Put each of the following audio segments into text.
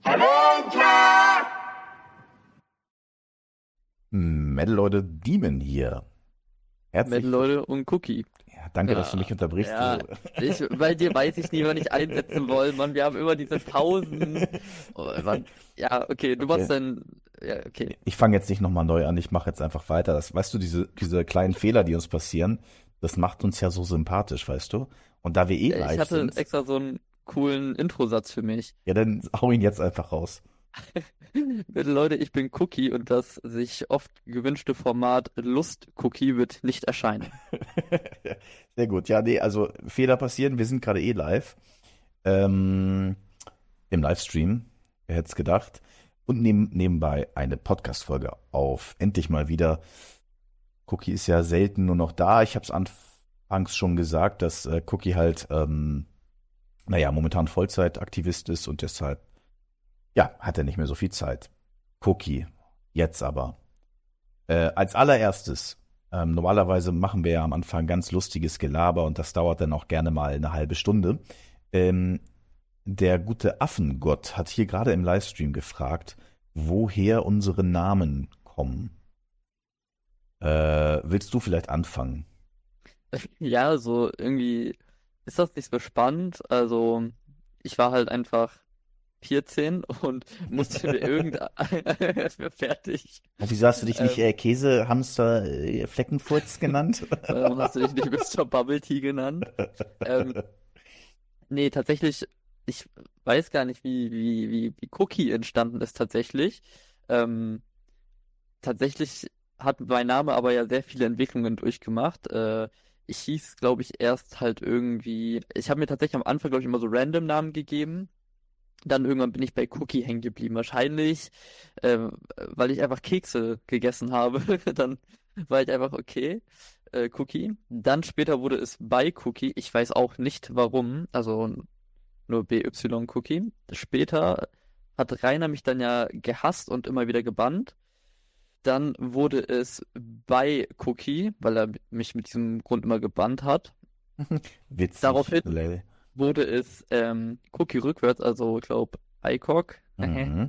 Metal-Leute, Demon hier. Herzlich. Metal-Leute und Cookie. Ja, danke, dass du mich unterbrichst. Ja, bei dir weiß ich nie, wann ich einsetzen will, Mann. Wir haben immer diese Pausen. Oh, Mann. Ja, okay, du machst dann. Ja, okay. Ich fange jetzt nicht nochmal neu an, ich mache jetzt einfach weiter. Weißt du, diese kleinen Fehler, die uns passieren, das macht uns ja so sympathisch, weißt du? Und da wir Ich live hatte sind, extra so einen coolen Introsatz für mich. ja, dann hau ihn jetzt einfach raus. Bitte Leute, ich bin Cookie und das sich oft gewünschte Format Lust-Cookie wird nicht erscheinen. Sehr gut. Ja, nee, also Fehler passieren, wir sind gerade live. Im Livestream, wer hätte es gedacht. Und nehmen nebenbei eine Podcast-Folge auf. Endlich mal wieder. Cookie ist ja selten nur noch da. Ich habe es anfangs schon gesagt, dass Cookie halt, momentan Vollzeitaktivist ist und deshalb, ja, hat er nicht mehr so viel Zeit. Cookie, jetzt aber. Als allererstes, normalerweise machen wir ja am Anfang ganz lustiges Gelaber und das dauert dann auch gerne mal eine halbe Stunde. Der gute Affengott hat hier gerade im Livestream gefragt, woher unsere Namen kommen. Willst du vielleicht anfangen? Ja, so irgendwie ist das nicht so spannend. Also, ich war halt einfach 14 und musste mir fertig. Und wieso hast du dich nicht Käse, Hamster, Fleckenfurz genannt? Warum hast du dich nicht Mr. Bubble Tea genannt? Ähm, Nee, tatsächlich, ich weiß gar nicht, wie Cookie entstanden ist tatsächlich. Ähm, Tatsächlich hat mein Name aber ja sehr viele Entwicklungen durchgemacht. Ich hieß, glaube ich, erst halt irgendwie. Ich habe mir tatsächlich am Anfang, glaube ich, immer so random Namen gegeben. Dann irgendwann bin ich bei Cookie hängen geblieben. Wahrscheinlich, weil ich einfach Kekse gegessen habe. Dann war ich einfach okay. Cookie. Dann später wurde es bei Cookie. Ich weiß auch nicht warum. Also nur BY Cookie. Später hat Rainer mich dann ja gehasst und immer wieder gebannt. Dann wurde es bei Cookie, weil er mich mit diesem Grund immer gebannt hat. Witzig. Daraufhin Lel. wurde es Cookie rückwärts, also ich glaube ICOG. Mhm.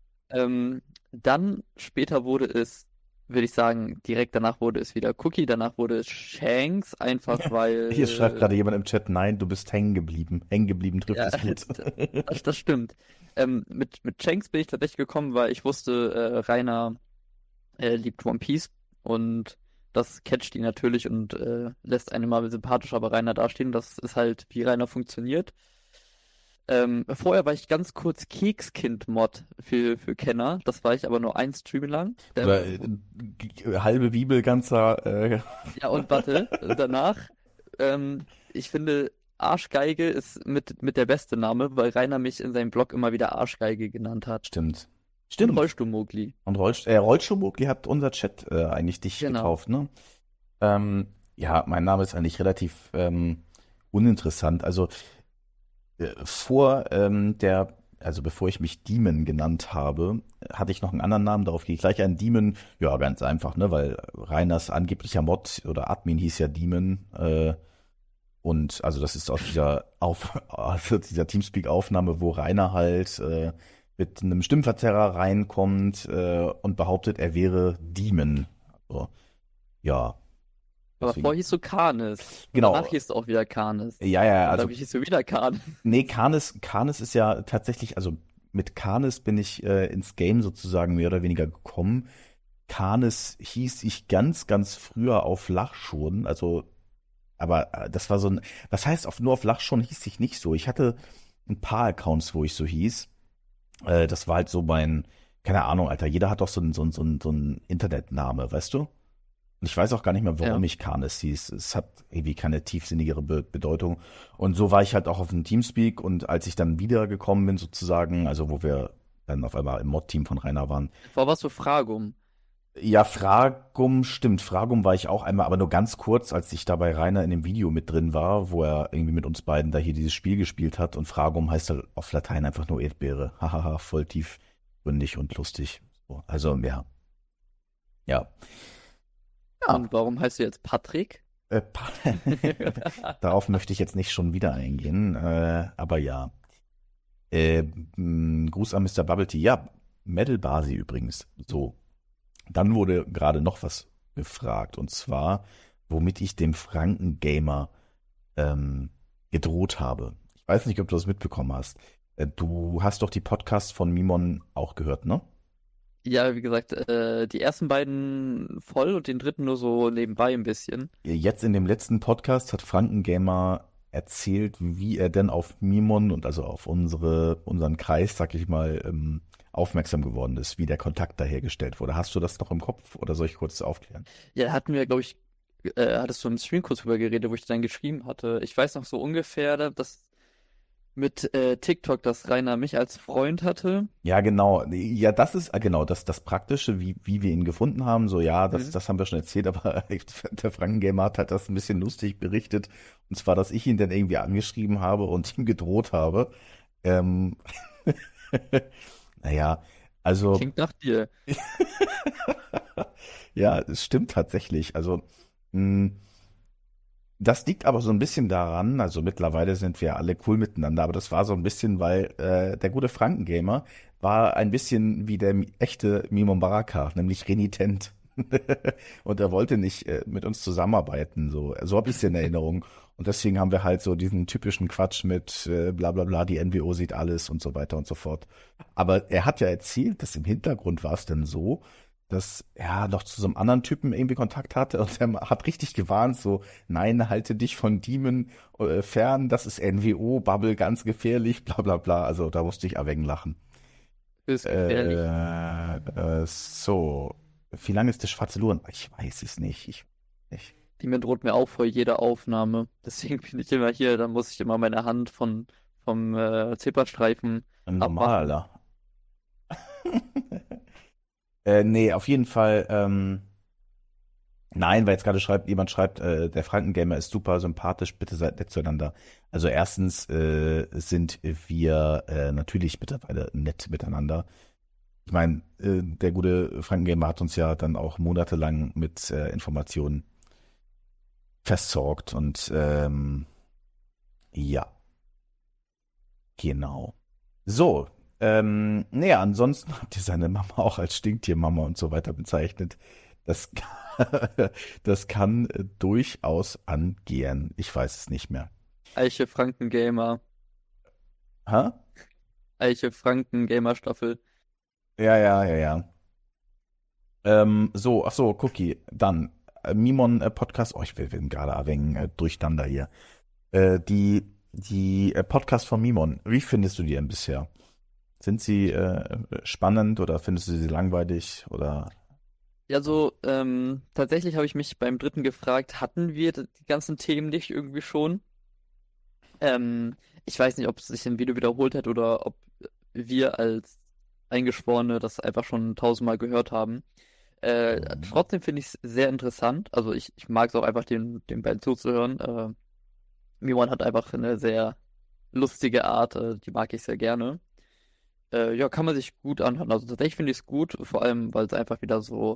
Dann später wurde es, würde ich sagen, direkt danach wurde es wieder Cookie, danach wurde es Shanks, einfach Hier schreibt weil, gerade jemand im Chat, nein, du bist hängen geblieben. Hängen geblieben trifft ja, es gut. das stimmt. Mit Shanks bin ich tatsächlich gekommen, weil ich wusste, Rainer liebt One Piece und das catcht ihn natürlich und lässt einen mal sympathischer bei Rainer dastehen. Das ist halt, wie Rainer funktioniert. Vorher war ich ganz kurz Kekskind-Mod für Kenner. Das war ich aber nur ein Stream lang. Oder halbe Bibel, ganzer. Ja, und warte, danach, ich finde, Arschgeige ist mit der beste Name, weil Rainer mich in seinem Blog immer wieder Arschgeige genannt hat. Stimmt. Und Stimmt. Rollstuhlmogli. Und Rollstuhlmogli hat unser Chat eigentlich dich Genau. getauft, ne? Ja, mein Name ist eigentlich relativ uninteressant. Also also bevor ich mich Demon genannt habe, hatte ich noch einen anderen Namen, darauf gehe ich gleich ein. Demon, ja, ganz einfach, ne? Weil Reiners angeblicher Mod oder Admin hieß ja Demon. Und also das ist aus also dieser Teamspeak-Aufnahme, wo Rainer halt mit einem Stimmverzerrer reinkommt und behauptet, er wäre Demon. Also, ja, Aber deswegen. vorher hieß du Canis. Und Genau. danach hieß du auch wieder Canis. Ja, ja, Und also dann hieß du wieder Canis. nee, Canis ist ja tatsächlich, also mit Canis bin ich ins Game sozusagen mehr oder weniger gekommen. Canis hieß ich ganz, ganz früher auf Lach schon, also, aber das war so ein, was heißt nur auf Lach schon hieß ich nicht so. Ich hatte ein paar Accounts, wo ich so hieß. Das war halt so keine Ahnung, Alter, jeder hat doch so einen Internetname, weißt du? Und ich weiß auch gar nicht mehr, warum Ja. ich Canis hieß. Es hat irgendwie keine tiefsinnigere Bedeutung. Und so war ich halt auch auf dem Teamspeak und als ich dann wiedergekommen bin sozusagen, also wo wir dann auf einmal im Mod-Team von Rainer waren. Vor was für Fragum? Ja, Fragum, stimmt. Fragum war ich auch einmal, aber nur ganz kurz, als ich da bei Rainer in dem Video mit drin war, wo er irgendwie mit uns beiden da hier dieses Spiel gespielt hat. Und Fragum heißt halt auf Latein einfach nur Erdbeere. Hahaha, voll tiefgründig und lustig. So, also, ja. Ja. Ja. Und warum heißt du jetzt Patrick? Äh, Darauf möchte ich jetzt nicht schon wieder eingehen, aber ja. Gruß an Mr. Bubble Tea. Ja, Metal Basi übrigens. So. Dann wurde gerade noch was gefragt, und zwar, womit ich dem Franken-Gamer gedroht habe. Ich weiß nicht, ob du das mitbekommen hast. Du hast doch die Podcasts von Mimon auch gehört, ne? Ja, wie gesagt, die ersten beiden voll und den dritten nur so nebenbei ein bisschen. Jetzt in dem letzten Podcast hat Franken-Gamer erzählt, wie er denn auf Mimon und also auf unseren Kreis, sag ich mal, aufmerksam geworden ist, wie der Kontakt da hergestellt wurde. Hast du das noch im Kopf oder soll ich kurz aufklären? Ja, da hatten wir, glaube ich, hattest du im Stream kurz drüber geredet, wo ich dann geschrieben hatte. Ich weiß noch so ungefähr, dass mit TikTok, dass Rainer mich als Freund hatte. Ja, genau. Ja, das ist genau das Praktische, wie wir ihn gefunden haben. So, ja, Mhm. das haben wir schon erzählt, aber der Frankengamer hat halt das ein bisschen lustig berichtet. Und zwar, dass ich ihn dann irgendwie angeschrieben habe und ihm gedroht habe. Ähm, naja, also, Klingt nach dir. ja, es stimmt tatsächlich. Also, mh, das liegt aber so ein bisschen daran, also mittlerweile sind wir alle cool miteinander, aber das war so ein bisschen, weil der gute Frankengamer war ein bisschen wie der echte Mimon Baraka, nämlich renitent. Und er wollte nicht mit uns zusammenarbeiten, so habe ich es in Erinnerung. Und deswegen haben wir halt so diesen typischen Quatsch mit bla bla bla, die NWO sieht alles und so weiter und so fort. Aber er hat ja erzählt, dass im Hintergrund war es dann so, dass er noch zu so einem anderen Typen irgendwie Kontakt hatte und er hat richtig gewarnt, so, nein, halte dich von Demon fern, das ist NWO, Bubble, ganz gefährlich, bla bla bla. Also da musste ich erwägen lachen. Ist gefährlich. So, wie lange ist der schwarze Luren? Ich weiß es nicht. Ich, Die mir droht mir auch vor jeder Aufnahme. Deswegen bin ich immer hier, dann muss ich immer meine Hand vom Zebrastreifen ein abmachen. normaler. Nee, auf jeden Fall, nein, weil jetzt gerade jemand schreibt, der Frankengamer ist super sympathisch, bitte seid nett zueinander. Also erstens sind wir natürlich mittlerweile nett miteinander. Ich meine, der gute Frankengamer hat uns ja dann auch monatelang mit Informationen versorgt und ja, genau. So, naja, ansonsten habt ihr seine Mama auch als Stinktiermama und so weiter bezeichnet. Das, das kann durchaus angehen. Ich weiß es nicht mehr. Eiche Franken Gamer. Ha? Eiche Franken Gamer Staffel. Ja, ja, ja, ja. So, ach so, Cookie, dann Mimon Podcast. Oh, wir werden gerade ein wenig durcheinander hier. Die Podcast von Mimon, wie findest du die denn bisher? Sind sie spannend oder findest du sie langweilig oder? Ja, so, tatsächlich habe ich mich beim dritten gefragt, hatten wir die ganzen Themen nicht irgendwie schon? Ich weiß nicht, ob es sich im Video wiederholt hat oder ob wir als Eingeschworene das einfach schon tausendmal gehört haben. Mhm. Trotzdem finde ich es sehr interessant. Also ich mag es auch einfach, den beiden zuzuhören. Miwan hat einfach eine sehr lustige Art, die mag ich sehr gerne. Ja, kann man sich gut anhören. Also tatsächlich finde ich es gut, vor allem, weil es einfach wieder so,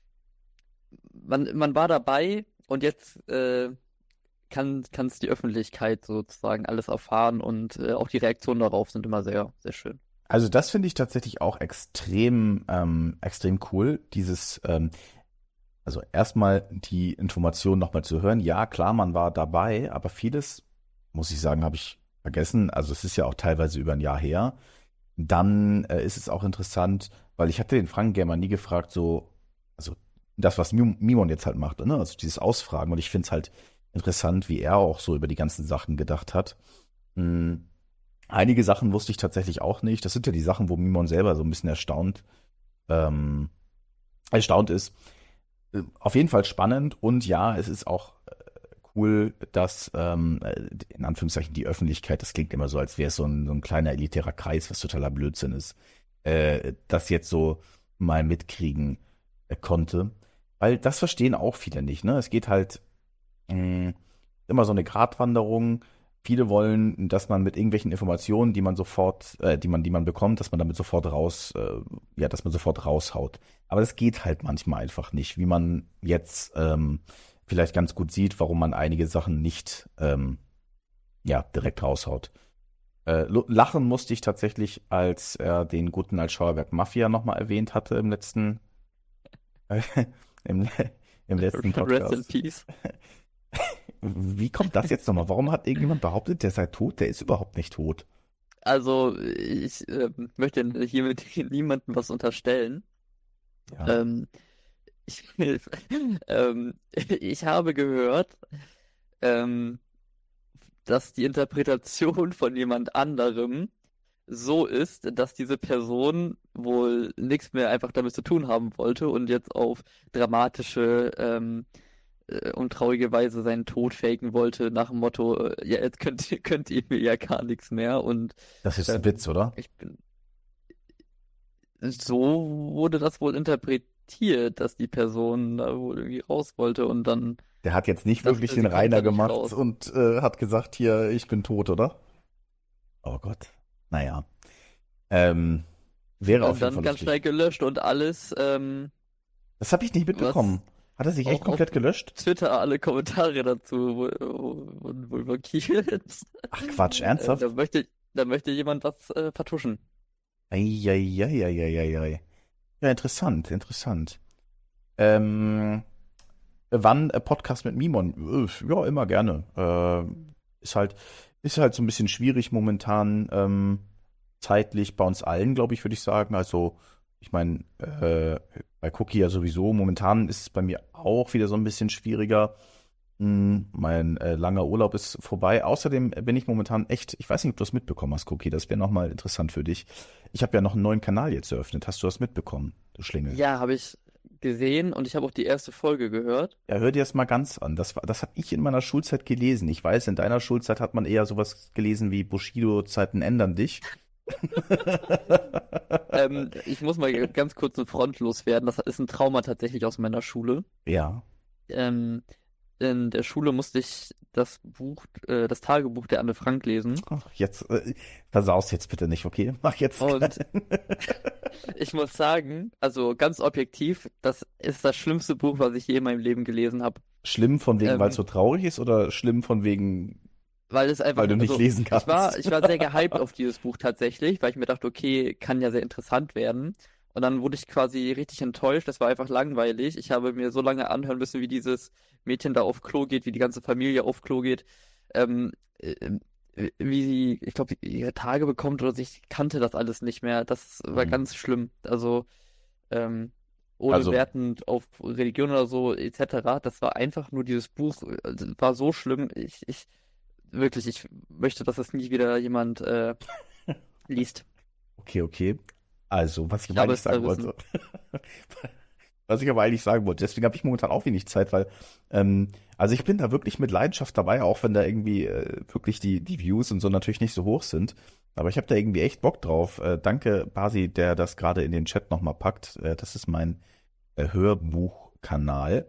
man war dabei und jetzt kann es die Öffentlichkeit sozusagen alles erfahren und auch die Reaktionen darauf sind immer sehr, sehr schön. Also das finde ich tatsächlich auch extrem cool, also erstmal die Information nochmal zu hören. Ja, klar, man war dabei, aber vieles, muss ich sagen, habe ich vergessen. Also es ist ja auch teilweise über ein Jahr her. Dann ist es auch interessant, weil ich hatte den Frankengamer nie gefragt, so, also das, was Mimon jetzt halt macht, ne? Also dieses Ausfragen. Und ich finde es halt interessant, wie er auch so über die ganzen Sachen gedacht hat. Hm, einige Sachen wusste ich tatsächlich auch nicht. Das sind ja die Sachen, wo Mimon selber so ein bisschen ähm, erstaunt ist. Auf jeden Fall spannend und ja, es ist auch cool, dass in Anführungszeichen die Öffentlichkeit, das klingt immer so, als wäre es so ein kleiner elitärer Kreis, was totaler Blödsinn ist, das jetzt so mal mitkriegen konnte. Weil das verstehen auch viele nicht, ne? Es geht halt mh, immer so eine Gratwanderung. Viele wollen, dass man mit irgendwelchen Informationen, die man bekommt, dass man damit sofort dass man sofort raushaut. Aber das geht halt manchmal einfach nicht, wie man jetzt vielleicht ganz gut sieht, warum man einige Sachen nicht ja, direkt raushaut. Lachen musste ich tatsächlich, als er den guten Altschauerberg Mafia nochmal erwähnt hatte im, im letzten Rest in Podcast. Peace. Wie kommt das jetzt nochmal? Warum hat irgendjemand behauptet, der sei tot? Der ist überhaupt nicht tot. Also, ich möchte hiermit niemandem was unterstellen. Ja. Ähm, ich, ich habe gehört, ähm, dass die Interpretation von jemand anderem so ist, dass diese Person wohl nichts mehr einfach damit zu tun haben wollte und jetzt auf dramatische und traurige Weise seinen Tod faken wollte, nach dem Motto, ja, jetzt könnt ihr mir ja gar nichts mehr. Und Das ist ein Witz, oder? ich bin, so wurde das wohl interpretiert, dass die Person da wohl irgendwie raus wollte und dann Der hat jetzt nicht wirklich dachte, den sie kommt Rainer da nicht gemacht raus. und hat gesagt, hier, ich bin tot, oder? Oh Gott. Naja. Ähm, wäre auf Und jeden dann Fall ganz schnell lustig. gelöscht und alles, Das habe ich nicht was mitbekommen. Hat er sich echt auch auf komplett gelöscht? Twitter alle Kommentare dazu wurden wohl blockiert. Ach Quatsch, ernsthaft? Da möchte jemand was vertuschen. Eieieiei. Ja, interessant, interessant. Ähm, wann Podcast mit Mimon? Ja, immer gerne. Ist halt, ist halt so ein bisschen schwierig momentan, zeitlich bei uns allen, glaube ich, würde ich sagen. Also, ich meine, bei Cookie ja sowieso. Momentan ist es bei mir auch wieder so ein bisschen schwieriger. Mein langer Urlaub ist vorbei. Außerdem bin ich momentan echt, ich weiß nicht, ob du das mitbekommen hast, Cookie. Das wäre nochmal interessant für dich. Ich habe ja noch einen neuen Kanal jetzt eröffnet. Hast du das mitbekommen, du Schlingel? Ja, habe ich gesehen und ich habe auch die erste Folge gehört. Ja, hör dir das mal ganz an. Das habe ich in meiner Schulzeit gelesen. Ich weiß, in deiner Schulzeit hat man eher sowas gelesen wie Bushido, Zeiten ändern dich. Ich muss mal ganz kurz eine Front loswerden. Das ist ein Trauma tatsächlich aus meiner Schule. Ja. Ähm, in der Schule musste ich das Tagebuch der Anne Frank lesen. Ach, jetzt, versaus jetzt bitte nicht, okay? Mach jetzt. Und ich muss sagen, also ganz objektiv, das ist das schlimmste Buch, was ich je in meinem Leben gelesen habe. Schlimm von wegen, weil es Ähm, so traurig ist oder schlimm von wegen, weil es weil einfach, du nicht also lesen kannst? ich war sehr gehypt auf dieses Buch tatsächlich, weil ich mir dachte, okay, kann ja sehr interessant werden. Und dann wurde ich quasi richtig enttäuscht. Das war einfach langweilig. Ich habe mir so lange anhören müssen, wie dieses Mädchen da auf Klo geht, wie die ganze Familie auf Klo geht, ähm, äh, wie sie, ich glaube, ihre Tage bekommt oder so. Ich kannte das alles nicht mehr. Das war Hm. ganz schlimm. Also, ähm, ohne Also, wertend auf Religion oder so etc. Das war einfach nur dieses Buch, war so schlimm. Wirklich, ich möchte, dass es nie wieder jemand liest. okay, okay. Also, was ich Ich aber habe eigentlich es sagen zerrissen. wollte. Was ich aber eigentlich sagen wollte, deswegen habe ich momentan auch wenig Zeit, weil, also ich bin da wirklich mit Leidenschaft dabei, auch wenn da irgendwie wirklich die Views und so natürlich nicht so hoch sind. Aber ich habe da irgendwie echt Bock drauf. Danke, Basi, der das gerade in den Chat nochmal packt. Das ist mein Hörbuchkanal.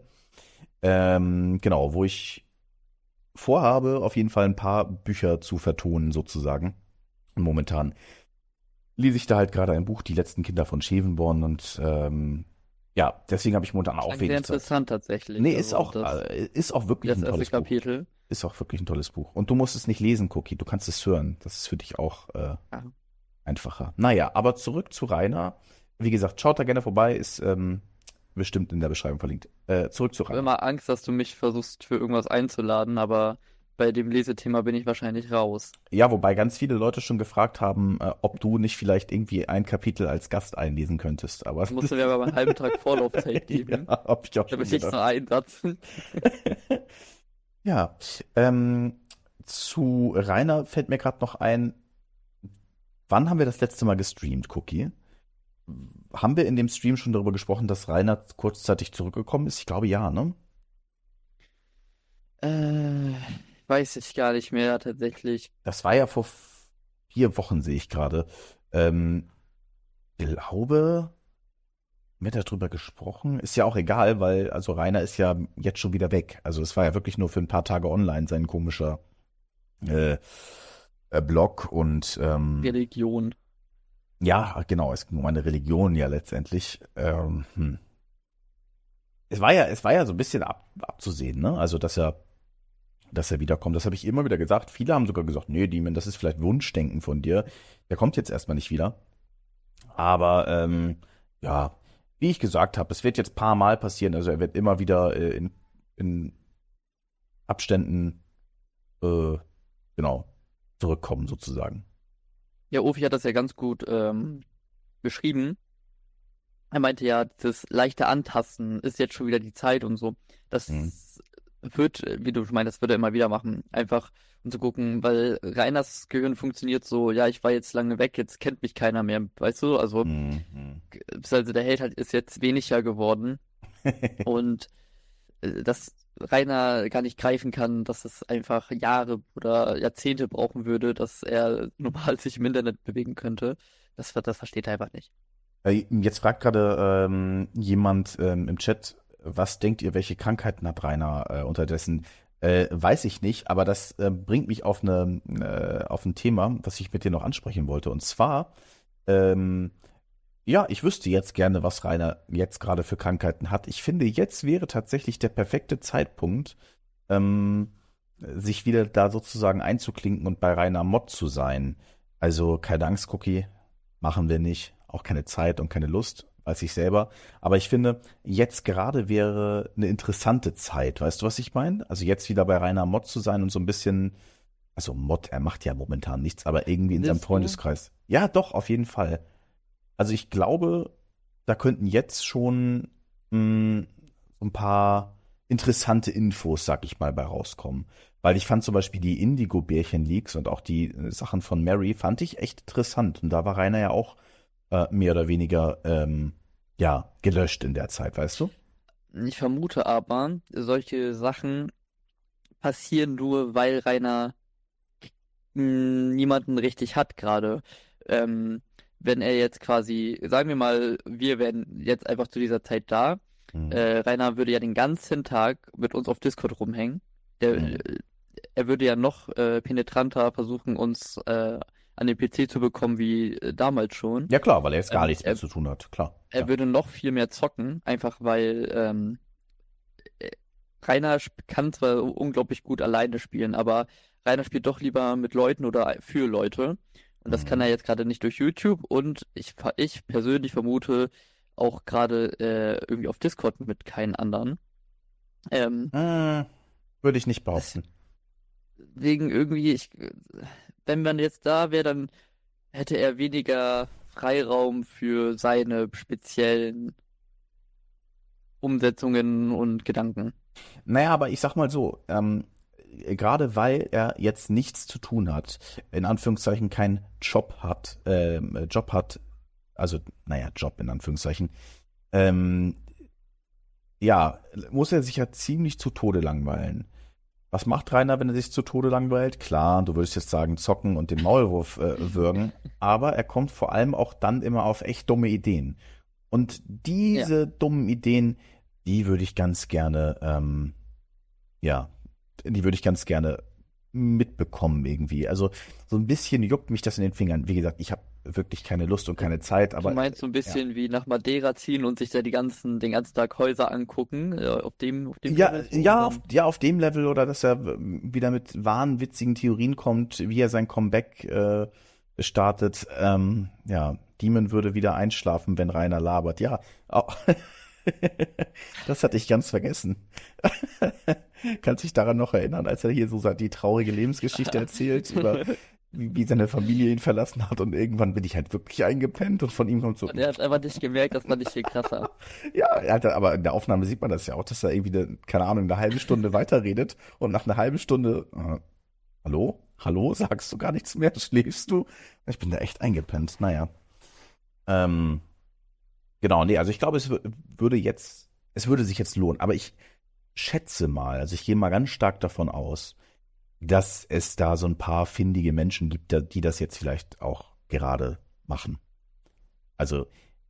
Genau, wo ich vorhabe, auf jeden Fall ein paar Bücher zu vertonen, sozusagen. Und momentan lese ich da halt gerade ein Buch, Die letzten Kinder von Schevenborn und ja, deswegen habe ich momentan auch Klang sehr wenig Zeit. interessant tatsächlich. Nee, Also ist auch wirklich das ein erste tolles Buch. Kapitel. Ist auch wirklich ein tolles Buch. Und du musst es nicht lesen, Cookie, du kannst es hören. Das ist für dich auch Ja. einfacher. Naja, aber zurück zu Rainer. Wie gesagt, schaut da gerne vorbei, ist bestimmt in der Beschreibung verlinkt. Zurück zu Ich habe Rainer. immer Angst, dass du mich versuchst für irgendwas einzuladen, aber bei dem Lesethema bin ich wahrscheinlich raus. Ja, wobei ganz viele Leute schon gefragt haben, ob du nicht vielleicht irgendwie ein Kapitel als Gast einlesen könntest. Aber Du musst mir aber einen halben Tag Vorlaufzeit ja, geben, hab ich auch schon damit ich gedacht. nur einen Satz. Ja, zu Rainer fällt mir gerade noch ein, wann haben wir das letzte Mal gestreamt, Cookie? Haben wir in dem Stream schon darüber gesprochen, dass Rainer kurzzeitig zurückgekommen ist? Ich glaube ja, ne? Äh, weiß ich gar nicht mehr tatsächlich. Das war ja vor 4 Wochen, sehe ich gerade. Ähm, glaube, mit darüber gesprochen. Ist ja auch egal, weil also Rainer ist ja jetzt schon wieder weg. Also es war ja wirklich nur für ein paar Tage online, sein komischer äh, Blog und Religion. ja, genau, es ging um eine Religion ja letztendlich. Es war ja so ein bisschen abzusehen, ne? Also, dass er dass er wiederkommt. Das habe ich immer wieder gesagt. Viele haben sogar gesagt, nee, Demon, das ist vielleicht Wunschdenken von dir. Der kommt jetzt erstmal nicht wieder. Aber ja, wie ich gesagt habe, es wird jetzt ein paar Mal passieren. Also er wird immer wieder in Abständen genau zurückkommen sozusagen. Ja, Ofi hat das ja ganz gut beschrieben. Er meinte ja, das leichte Antasten ist jetzt schon wieder die Zeit und so. Mhm. Das wird, wie du meinst, das wird er immer wieder machen. Einfach um zu gucken, weil Reiners Gehirn funktioniert so, ja, ich war jetzt lange weg, jetzt kennt mich keiner mehr, weißt du? Also, Mhm. also der Held halt ist jetzt weniger geworden und dass Rainer gar nicht greifen kann, dass es einfach Jahre oder Jahrzehnte brauchen würde, dass er normal sich im Internet bewegen könnte. Das versteht er einfach nicht. Jetzt fragt gerade jemand im Chat, was denkt ihr, welche Krankheiten hat Rainer unterdessen? Weiß ich nicht, aber das bringt mich auf ein Thema, was ich mit dir noch ansprechen wollte. Und zwar, ähm, ja, ich wüsste jetzt gerne, was Rainer jetzt gerade für Krankheiten hat. Ich finde, jetzt wäre tatsächlich der perfekte Zeitpunkt, ähm, sich wieder da sozusagen einzuklinken und bei Rainer Mott zu sein. Also keine Angst, Cookie, machen wir nicht. Auch keine Zeit und keine Lust, weiß ich selber. Aber ich finde, jetzt gerade wäre eine interessante Zeit. Weißt du, was ich meine? Also jetzt wieder bei Rainer Mott zu sein und so ein bisschen, also Mott, er macht ja momentan nichts, aber irgendwie in seinem Findest du? Freundeskreis. Ja, doch, auf jeden Fall. Also ich glaube, da könnten jetzt schon so ein paar interessante Infos, sag ich mal, bei rauskommen. Weil ich fand zum Beispiel die Indigo-Bärchen-Leaks und auch die Sachen von Mary fand ich echt interessant. Und da war Rainer ja auch mehr oder weniger ja, gelöscht in der Zeit, weißt du? Ich vermute aber, solche Sachen passieren nur, weil Rainer niemanden richtig hat gerade. Ähm, wenn er jetzt quasi, sagen wir mal, wir wären jetzt einfach zu dieser Zeit da, Mhm. Rainer würde ja den ganzen Tag mit uns auf Discord rumhängen. Mhm. Er würde ja noch penetranter versuchen, uns an den PC zu bekommen wie damals schon. Ja klar, weil er jetzt gar nichts mehr Er, zu tun hat, klar. er Ja. würde noch viel mehr zocken, einfach weil äh, Rainer kann zwar unglaublich gut alleine spielen, aber Rainer spielt doch lieber mit Leuten oder für Leute. Und das kann Mhm. er jetzt gerade nicht durch YouTube. Und ich persönlich vermute auch gerade irgendwie auf Discord mit keinen anderen. Ähm, Äh, Würde ich nicht behaupten. deswegen irgendwie, wenn man jetzt da wäre, dann hätte er weniger Freiraum für seine speziellen Umsetzungen und Gedanken. Naja, aber ich sag mal so, gerade weil er jetzt nichts zu tun hat, in Anführungszeichen keinen Job hat, also, naja, Job in Anführungszeichen, ähm, ja, muss er sich ja ziemlich zu Tode langweilen. Was macht Rainer, wenn er sich zu Tode langweilt? Klar, du würdest jetzt sagen, zocken und den Maulwurf würgen, aber er kommt vor allem auch dann immer auf echt dumme Ideen. Und Ja. diese dummen Ideen, die würde ich ganz gerne, ja, die würde ich ganz gerne mitbekommen irgendwie. Also so ein bisschen juckt mich das in den Fingern. Wie gesagt, ich habe wirklich keine Lust und keine Zeit, Du aber meinst so ein ja. bisschen wie nach Madeira ziehen und sich da den ganzen Tag Häuser angucken, auf dem Ja, Level so und ja, dann. auf dem Level oder dass er wieder mit wahnwitzigen Theorien kommt, wie er sein Comeback startet. Ja, Demon würde wieder einschlafen, wenn Rainer labert. Ja, au- das hatte ich ganz vergessen. Kannst dich daran noch erinnern, als er hier so die traurige Lebensgeschichte erzählt, über wie seine Familie ihn verlassen hat und irgendwann bin ich halt wirklich eingepennt und von ihm kommt so, Und er hat einfach nicht gemerkt, das fand ich viel krasser. ja, aber in der Aufnahme sieht man das ja auch, dass er irgendwie, keine Ahnung, eine halbe Stunde weiterredet und nach einer halben Stunde, hallo? Hallo? Sagst du gar nichts mehr? Schläfst du? Ich bin da echt eingepennt. Naja. Ähm, genau, nee, also ich glaube, es würde sich jetzt lohnen, aber ich schätze mal, also ich gehe mal ganz stark davon aus, dass es da so ein paar findige Menschen gibt, die das jetzt vielleicht auch gerade machen. Also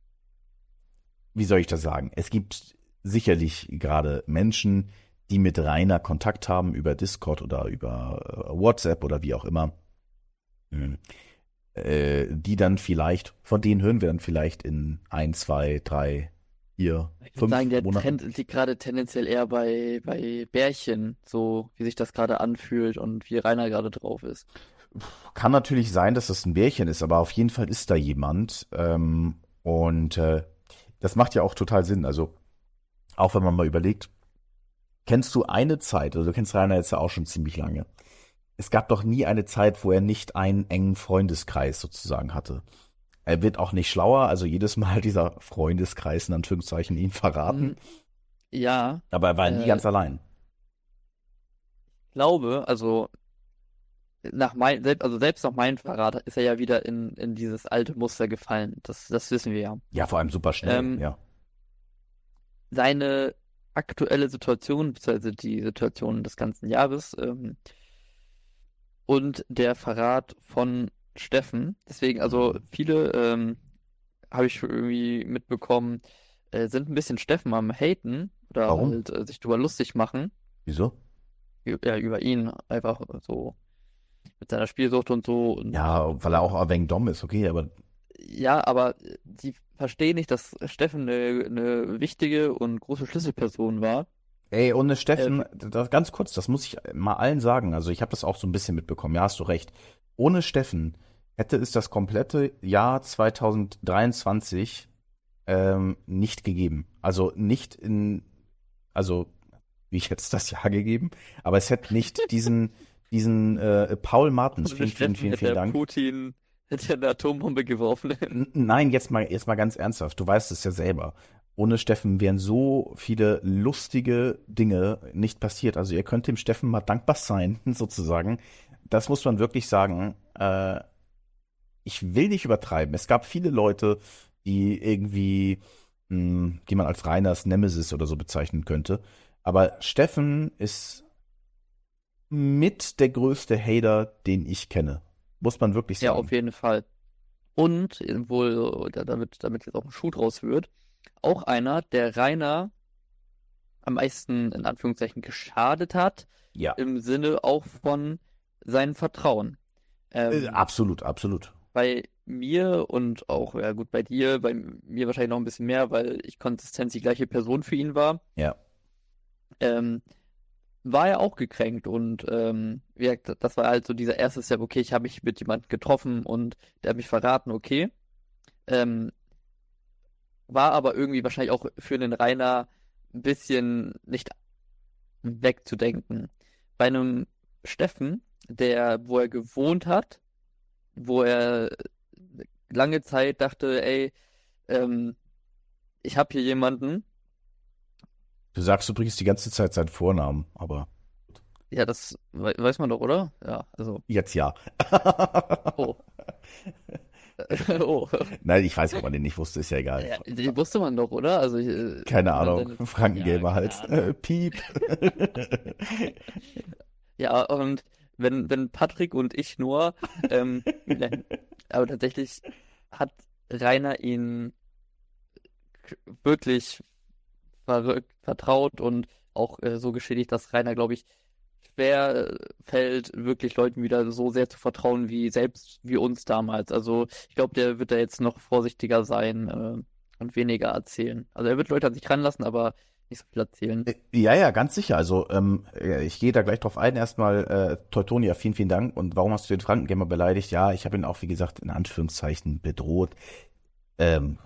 wie soll ich das sagen? Es gibt sicherlich gerade Menschen, die mit Rainer Kontakt haben über Discord oder über WhatsApp oder wie auch immer, hm, die dann vielleicht, von denen hören wir dann vielleicht in ein, zwei, drei, hier Ich würde 5 sagen, der Monaten. Trend liegt gerade tendenziell eher bei Bärchen, so wie sich das gerade anfühlt und wie Rainer gerade drauf ist. Kann natürlich sein, dass das ein Bärchen ist, aber auf jeden Fall ist da jemand. Und das macht ja auch total Sinn. Also auch wenn man mal überlegt, kennst du eine Zeit, also du kennst Rainer jetzt ja auch schon ziemlich lange. Es gab doch nie eine Zeit, wo er nicht einen engen Freundeskreis sozusagen hatte. Er wird auch nicht schlauer, also jedes Mal dieser Freundeskreis in Anführungszeichen ihn verraten, Hm, ja, aber er war nie äh, ganz allein. glaube, also selbst nach meinem Verrat ist er ja wieder in dieses alte Muster gefallen. Das wissen wir ja. Ja, vor allem super schnell, Ähm, ja. seine aktuelle Situation, beziehungsweise die Situation des ganzen Jahres, und der Verrat von Steffen. Deswegen, also Mhm. viele, habe ich irgendwie mitbekommen, sind ein bisschen Steffen am Haten oder Warum? halt sich drüber lustig machen, Wieso? ja, über ihn, einfach so mit seiner Spielsucht und so und Ja, weil er auch ein wenig dumm ist, okay, aber ja, aber die verstehen nicht, dass Steffen eine wichtige und große Schlüsselperson war. ey, ohne Steffen, Für, ganz kurz, das muss ich mal allen sagen. Also ich habe das auch so ein bisschen mitbekommen. Ja, hast du recht. Ohne Steffen hätte es das komplette Jahr 2023 nicht gegeben. Also nicht also wie ich jetzt das Jahr gegeben, aber es hätte nicht diesen Paul Martens, ohne Steffen hätte vielen er Dank. hätte er eine Atombombe geworfen. Nein, jetzt mal ganz ernsthaft. Du weißt es ja selber. Ohne Steffen wären so viele lustige Dinge nicht passiert. Also ihr könnt dem Steffen mal dankbar sein, sozusagen. Das muss man wirklich sagen. Ich will nicht übertreiben. Es gab viele Leute, die irgendwie, die man als Reiners Nemesis oder so bezeichnen könnte. Aber Steffen ist mit der größte Hater, den ich kenne. Muss man wirklich Ja, sagen. auf jeden Fall. Und wohl, damit jetzt auch ein Schuh draus wird, auch einer, der Rainer am meisten in Anführungszeichen geschadet hat, Ja, im Sinne auch von seinem Vertrauen. Ähm, absolut, absolut. bei mir und auch, ja gut, bei dir, bei mir wahrscheinlich noch ein bisschen mehr, weil ich konsistent die gleiche Person für ihn war, Ja. ähm, war er auch gekränkt und wie gesagt, das war halt so dieser erste Step, okay, ich habe mich mit jemandem getroffen und der hat mich verraten, okay. Ähm, war aber irgendwie wahrscheinlich auch für den Rainer ein bisschen nicht wegzudenken. Bei einem Steffen, wo er gewohnt hat, wo er lange Zeit dachte, ey, ähm, ich habe hier jemanden, Du sagst übrigens die ganze Zeit seinen Vornamen, aber ja, das weiß man doch, oder? Ja, also, jetzt ja. oh, oh, Nein, ich weiß, ob man den nicht wusste, ist ja egal. ja, die wusste man doch, oder? Also, Keine wenn man Ahnung. seine, ja, Frankengamer keine halt. Ahnung. Piep. Ja, und wenn Patrick und ich nur, nein, aber tatsächlich hat Rainer ihn wirklich verrückt, vertraut und auch so geschädigt, dass Rainer, glaube ich, schwer fällt, wirklich Leuten wieder so sehr zu vertrauen wie selbst wie uns damals. Also ich glaube, der wird da jetzt noch vorsichtiger sein und weniger erzählen. Also er wird Leute an sich ranlassen, aber nicht so viel erzählen. Ja, ja, ganz sicher. Also, ich gehe da gleich drauf ein. Erstmal, Teutonia, vielen Dank. Und warum hast du den Frankengamer beleidigt? Ja, ich habe ihn auch, wie gesagt, in Anführungszeichen bedroht. Ähm,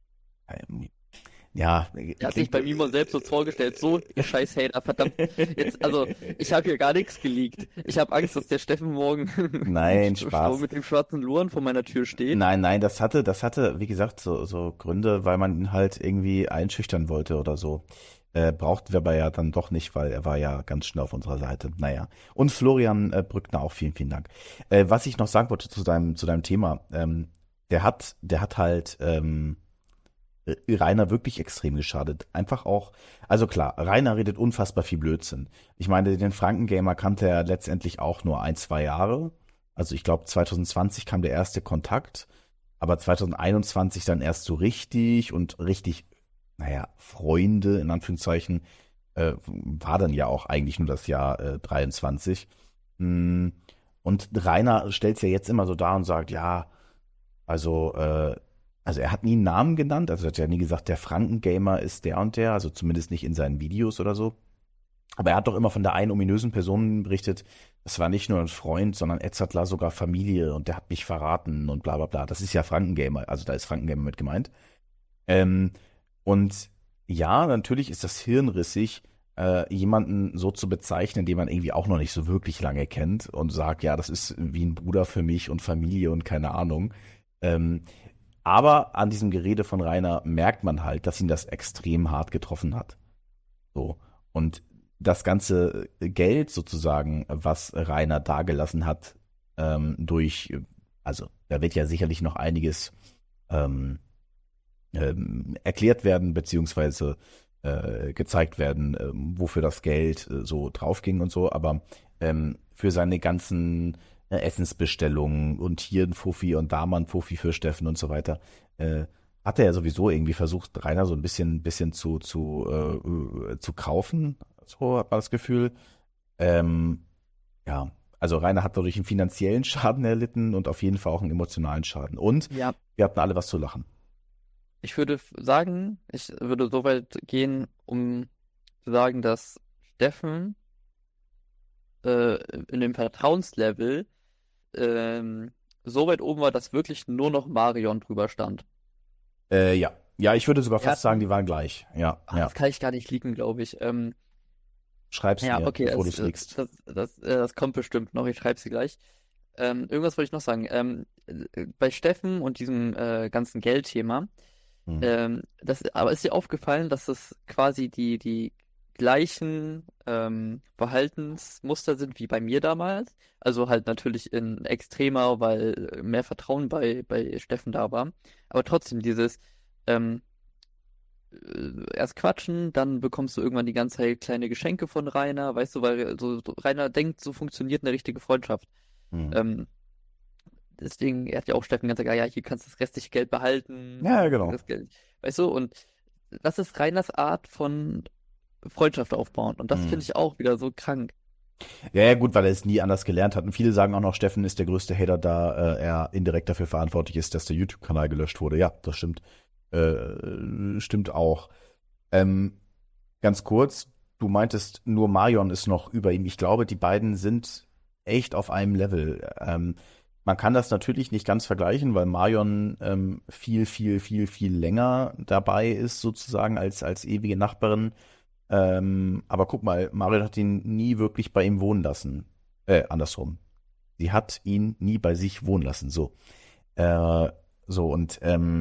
ja, Er hat sich klingt. bei Mimo selbst so vorgestellt, so, ihr scheiß Hater, verdammt. Jetzt, also, ich habe hier gar nichts geleakt. Ich habe Angst, dass der Steffen morgen Nein, Spaß. mit dem schwarzen Luren vor meiner Tür steht. Nein, das hatte, wie gesagt, so Gründe, weil man ihn halt irgendwie einschüchtern wollte oder so. Brauchten wir aber ja dann doch nicht, weil er war ja ganz schnell auf unserer Seite. Naja. Und Florian Brückner auch vielen Dank. Was ich noch sagen wollte zu deinem Thema, der hat halt Rainer wirklich extrem geschadet. Einfach auch, also klar, Rainer redet unfassbar viel Blödsinn. Ich meine, den Frankengamer kannte er letztendlich auch nur 1, 2 Jahre. Also ich glaube, 2020 kam der erste Kontakt, aber 2021 dann erst so richtig und richtig, naja, Freunde in Anführungszeichen, war dann ja auch eigentlich nur das Jahr 23. Mm, Und Rainer stellt es ja jetzt immer so dar und sagt, ja, also Also er hat nie einen Namen genannt, also er hat ja nie gesagt, der Frankengamer ist der und der, also zumindest nicht in seinen Videos oder so. Aber er hat doch immer von der einen ominösen Person berichtet, das war nicht nur ein Freund, sondern Edzardler sogar Familie und der hat mich verraten und bla bla bla. Das ist ja Frankengamer, also da ist Frankengamer mit gemeint. Ähm, und ja, natürlich ist das hirnrissig, jemanden so zu bezeichnen, den man irgendwie auch noch nicht so wirklich lange kennt und sagt, ja, das ist wie ein Bruder für mich und Familie und keine Ahnung. Ähm, aber an diesem Gerede von Rainer merkt man halt, dass ihn das extrem hart getroffen hat. So. Und das ganze Geld sozusagen, was Rainer dagelassen hat, also da wird ja sicherlich noch einiges ähm, erklärt werden, beziehungsweise gezeigt werden, wofür das Geld so draufging und so, aber für seine ganzen Essensbestellungen und hier ein Fuffi und da mal ein Fuffi für Steffen und so weiter, hat er ja sowieso irgendwie versucht, Rainer so ein bisschen zu kaufen, so hat man das Gefühl. Ähm, ja, also Rainer hat dadurch einen finanziellen Schaden erlitten und auf jeden Fall auch einen emotionalen Schaden. Und Ja, wir hatten alle was zu lachen. ich würde sagen, ich würde so weit gehen, um zu sagen, dass Steffen in dem Vertrauenslevel so weit oben war, dass wirklich nur noch Marion drüber stand. Ja. Ja, ich würde sogar Wir fast sagen, hatten, die waren gleich. Ja, ja. das kann ich gar nicht liegen, glaube ich. Schreib's Ja, mir, okay, bevor du es liegst. das kommt bestimmt noch, ich schreibe sie gleich. Irgendwas wollte ich noch sagen. Bei Steffen und diesem ganzen Geldthema, Hm. aber ist dir aufgefallen, dass das quasi die gleichen Verhaltensmuster sind wie bei mir damals? Also halt natürlich in extremer, weil mehr Vertrauen bei Steffen da war. Aber trotzdem dieses ähm, erst quatschen, dann bekommst du irgendwann die ganze Zeit kleine Geschenke von Rainer, weißt du, weil so Rainer denkt, so funktioniert eine richtige Freundschaft. Hm. Ähm, Deswegen, er hat ja auch Steffen ganz gesagt, ja, hier kannst du das restliche Geld Ja, ja, behalten, genau. das Geld, weißt du, und das ist Rainers Art von Freundschaft aufbauen und das finde Hm. ich auch wieder so krank. Ja, ja, gut, weil er es nie anders gelernt hat. Und viele sagen auch noch, Steffen ist der größte Hater, da er indirekt dafür verantwortlich ist, dass der YouTube-Kanal gelöscht wurde. Ja, das stimmt. Stimmt auch. Ähm, Ganz kurz, du meintest, nur Marion ist noch über ihm. Ich glaube, die beiden sind echt auf einem Level. Man kann das natürlich nicht ganz vergleichen, weil Marion viel länger dabei ist, sozusagen als ewige Nachbarin. Aber guck mal, Marion hat ihn nie wirklich bei ihm wohnen lassen. Andersrum. Sie hat ihn nie bei sich wohnen lassen. So. Äh, so und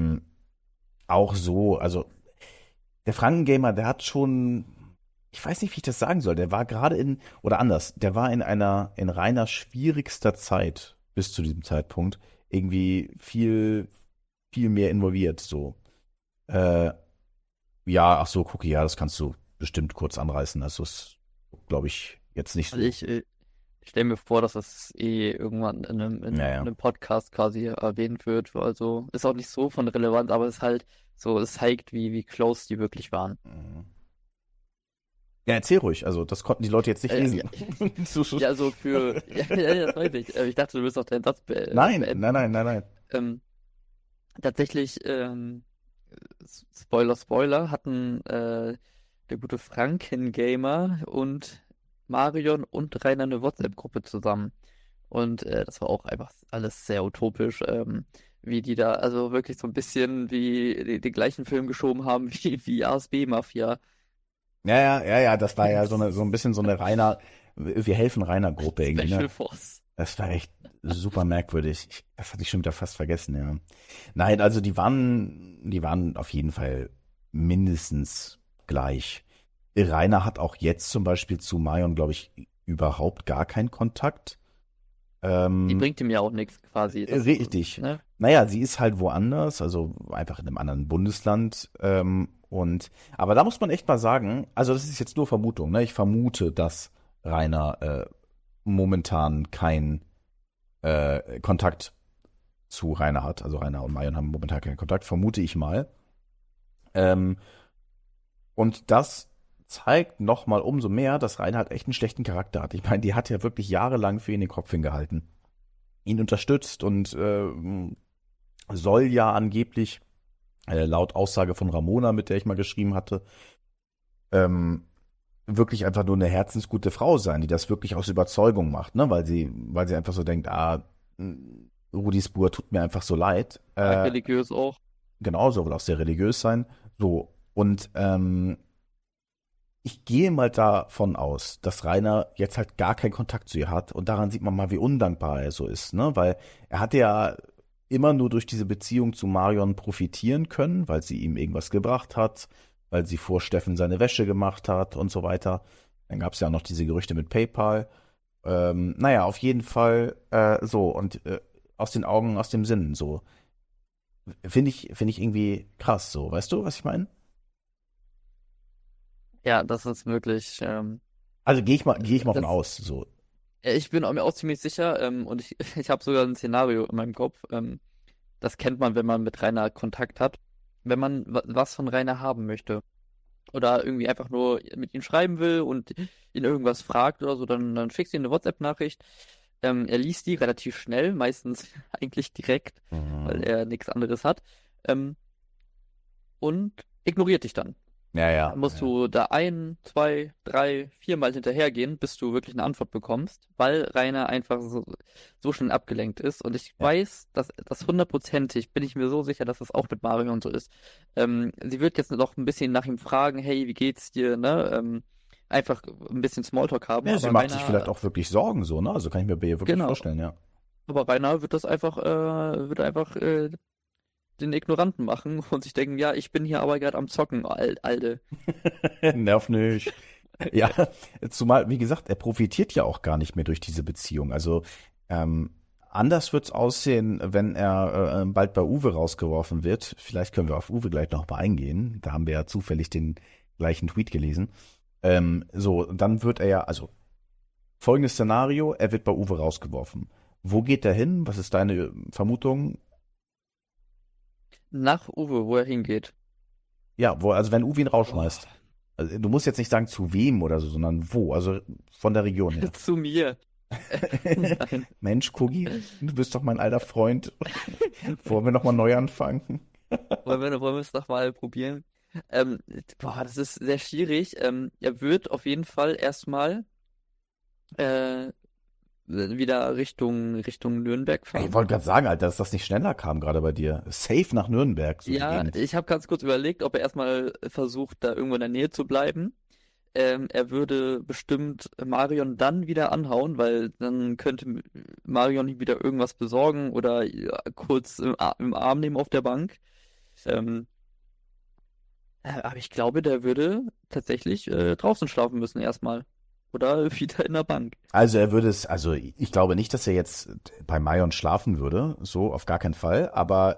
auch so, also der Frankengamer, der hat schon, ich weiß nicht, wie ich das sagen soll, der war gerade oder anders, der war in Rainers schwierigster Zeit bis zu diesem Zeitpunkt irgendwie viel mehr involviert, so. Äh, ja, ach so, Cookie, ja, das kannst du bestimmt kurz anreißen, also ist, glaube ich, jetzt nicht Also so. ich stelle mir vor, dass das irgendwann in Naja. einem Podcast quasi erwähnt wird, also ist auch nicht so von Relevanz, aber es ist halt so, es zeigt, wie close die wirklich waren. Ja, erzähl ruhig, also das konnten die Leute jetzt nicht Ja, lesen. ja, so für, ja, das weiß ich. Ich dachte, du willst auch deinen Satz Nein, nein, beenden. nein, nein, nein. Ähm, Tatsächlich, Spoiler, hatten der gute Frankengamer und Marion und Rainer eine WhatsApp-Gruppe zusammen. Und das war auch einfach alles sehr utopisch, wie die da, also wirklich so ein bisschen wie den gleichen Film geschoben haben wie ASB-Mafia. Ja, das war ja so ein bisschen so eine wir helfen Rainer-Gruppe irgendwie, ne? Special Force. Das war echt super merkwürdig. Das hatte ich schon wieder fast vergessen, ja. Nein, also die waren auf jeden Fall mindestens gleich. Rainer hat auch jetzt zum Beispiel zu Marion, glaube ich, überhaupt gar keinen Kontakt. Die Ähm, bringt ihm ja auch nichts quasi. Richtig. Ne? Naja, sie ist halt woanders, also einfach in einem anderen Bundesland. Aber da muss man echt mal sagen, also das ist jetzt nur Vermutung, ne? Ich vermute, dass Rainer momentan keinen Kontakt zu Rainer hat. Also Rainer und Marion haben momentan keinen Kontakt, vermute ich mal. Ähm, und das zeigt nochmal umso mehr, dass Rainer halt echt einen schlechten Charakter hat. Ich meine, die hat ja wirklich jahrelang für ihn den Kopf hingehalten, ihn unterstützt und soll ja angeblich laut Aussage von Ramona, mit der ich mal geschrieben hatte, wirklich einfach nur eine herzensgute Frau sein, die das wirklich aus Überzeugung macht, ne? Weil sie einfach so denkt, Rudi Spur tut mir einfach so leid. Religiös auch. Genau, soll wohl auch sehr religiös sein. So, und ich gehe mal davon aus, dass Rainer jetzt halt gar keinen Kontakt zu ihr hat und daran sieht man mal, wie undankbar er so ist, ne? Weil er hatte ja immer nur durch diese Beziehung zu Marion profitieren können, weil sie ihm irgendwas gebracht hat, weil sie vor Steffen seine Wäsche gemacht hat und so weiter. Dann gab es ja auch noch diese Gerüchte mit PayPal. Naja, auf jeden Fall so und aus den Augen, aus dem Sinn so. Finde ich irgendwie krass so, weißt du, was ich meine? Ja, das ist wirklich, Also gehe ich mal von das, aus, so. ich bin mir auch ziemlich sicher, und ich habe sogar ein Szenario in meinem Kopf, das kennt man, wenn man mit Rainer Kontakt hat, wenn man was von Rainer haben möchte oder irgendwie einfach nur mit ihm schreiben will und ihn irgendwas fragt oder so, dann schickst du ihm eine WhatsApp-Nachricht. Er liest die relativ schnell, meistens eigentlich direkt, weil Mhm. er nichts anderes hat, ähm, und ignoriert dich dann. Ja, ja, Dann musst ja. du da ein, zwei, drei, viermal hinterhergehen, bis du wirklich eine Antwort bekommst, weil Rainer einfach so schnell abgelenkt ist. Und ich Ja. weiß, dass das hundertprozentig, bin ich mir so sicher, dass das auch mit Marion so ist. Sie wird jetzt noch ein bisschen nach ihm fragen, hey, wie geht's dir, ne? Einfach ein bisschen Smalltalk haben, Ja, sie aber macht sich vielleicht Rainer, auch wirklich Sorgen so, ne? Also kann ich mir bei ihr wirklich genau, vorstellen, ja. aber Rainer wird das einfach, den Ignoranten machen und sich denken, ja, ich bin hier aber gerade am Zocken, Alter. Nerv nicht. Ja, zumal, wie gesagt, er profitiert ja auch gar nicht mehr durch diese Beziehung. Also ähm, anders wird's aussehen, wenn er bald bei Uwe rausgeworfen wird. Vielleicht können wir auf Uwe gleich noch mal eingehen. Da haben wir ja zufällig den gleichen Tweet gelesen. So, dann wird er ja, also folgendes Szenario, er wird bei Uwe rausgeworfen. Wo geht er hin? Was ist deine Vermutung? Nach Uwe, wo er hingeht. Ja, also wenn Uwe ihn Oh, rausschmeißt. Also, du musst jetzt nicht sagen zu wem oder so, sondern wo, also von der Region her. zu mir. Nein. Mensch, Kugi, du bist doch mein alter Freund. Wollen wir nochmal neu anfangen? Wollen wir es doch mal probieren? Ähm, das ist sehr schwierig. Er wird auf jeden Fall erstmal äh, wieder Richtung Nürnberg Ey, ich fahren. wollte gerade sagen, Alter, dass das nicht schneller kam gerade bei dir. Safe nach Nürnberg, so die Ja, Gegend. ich habe ganz kurz überlegt, ob er erstmal versucht, da irgendwo in der Nähe zu bleiben. Er würde bestimmt Marion dann wieder anhauen, weil dann könnte Marion ihm wieder irgendwas besorgen oder ja, kurz im Arm nehmen auf der Bank. Ähm, aber ich glaube, der würde tatsächlich draußen schlafen müssen erstmal. Oder wieder in der Bank. Also also ich glaube nicht, dass er jetzt bei Mayon schlafen würde, so auf gar keinen Fall, aber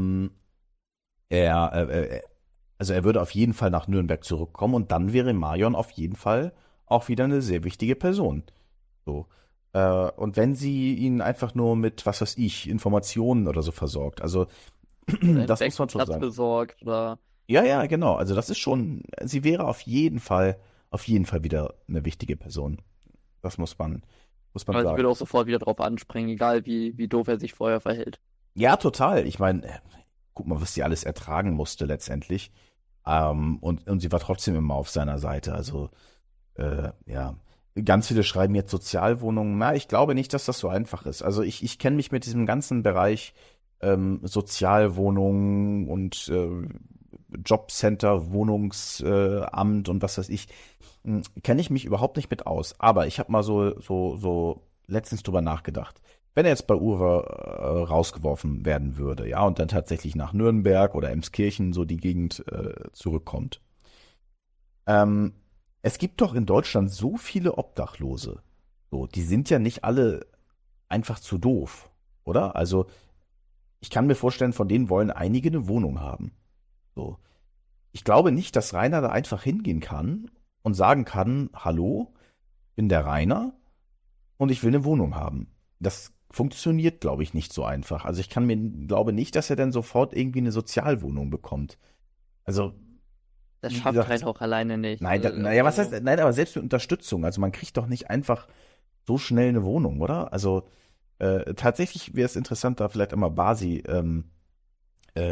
er, also er würde auf jeden Fall nach Nürnberg zurückkommen und dann wäre Marion auf jeden Fall auch wieder eine sehr wichtige Person. So. Und wenn sie ihn einfach nur mit, was weiß ich, Informationen oder so versorgt, also Oder einen das muss man schon Platz sagen. besorgt oder. Ja, ja, genau. Also das ist schon, sie wäre auf jeden Fall wieder eine wichtige Person. Das muss man Also ich würde sagen. auch sofort wieder drauf anspringen, egal wie doof er sich vorher verhält. Ja, total. Ich meine, guck mal, was sie alles ertragen musste letztendlich. Und sie war trotzdem immer auf seiner Seite. Also, ja. Ganz viele schreiben jetzt Sozialwohnungen. Na, ich glaube nicht, dass das so einfach ist. Also ich kenne mich mit diesem ganzen Bereich Sozialwohnungen und Jobcenter, Wohnungsamt und was weiß ich, kenne ich mich überhaupt nicht mit aus. Aber ich habe mal so letztens drüber nachgedacht. Wenn er jetzt bei Uwe rausgeworfen werden würde, ja, und dann tatsächlich nach Nürnberg oder Emskirchen so die Gegend zurückkommt. Ähm, Es gibt doch in Deutschland so viele Obdachlose. So, die sind ja nicht alle einfach zu doof, oder? Also, ich kann mir vorstellen, von denen wollen einige eine Wohnung haben. So. Ich glaube nicht, dass Rainer da einfach hingehen kann und sagen kann, hallo, bin der Rainer und ich will eine Wohnung haben. Das funktioniert, glaube ich, nicht so einfach. Also ich glaube nicht, dass er dann sofort irgendwie eine Sozialwohnung bekommt. Also, Das wie schafft gesagt, Rein auch alleine nicht. nein, naja, was heißt, Also, nein, aber selbst mit Unterstützung. Also man kriegt doch nicht einfach so schnell eine Wohnung, oder? Also tatsächlich wäre es interessant, da vielleicht einmal Basi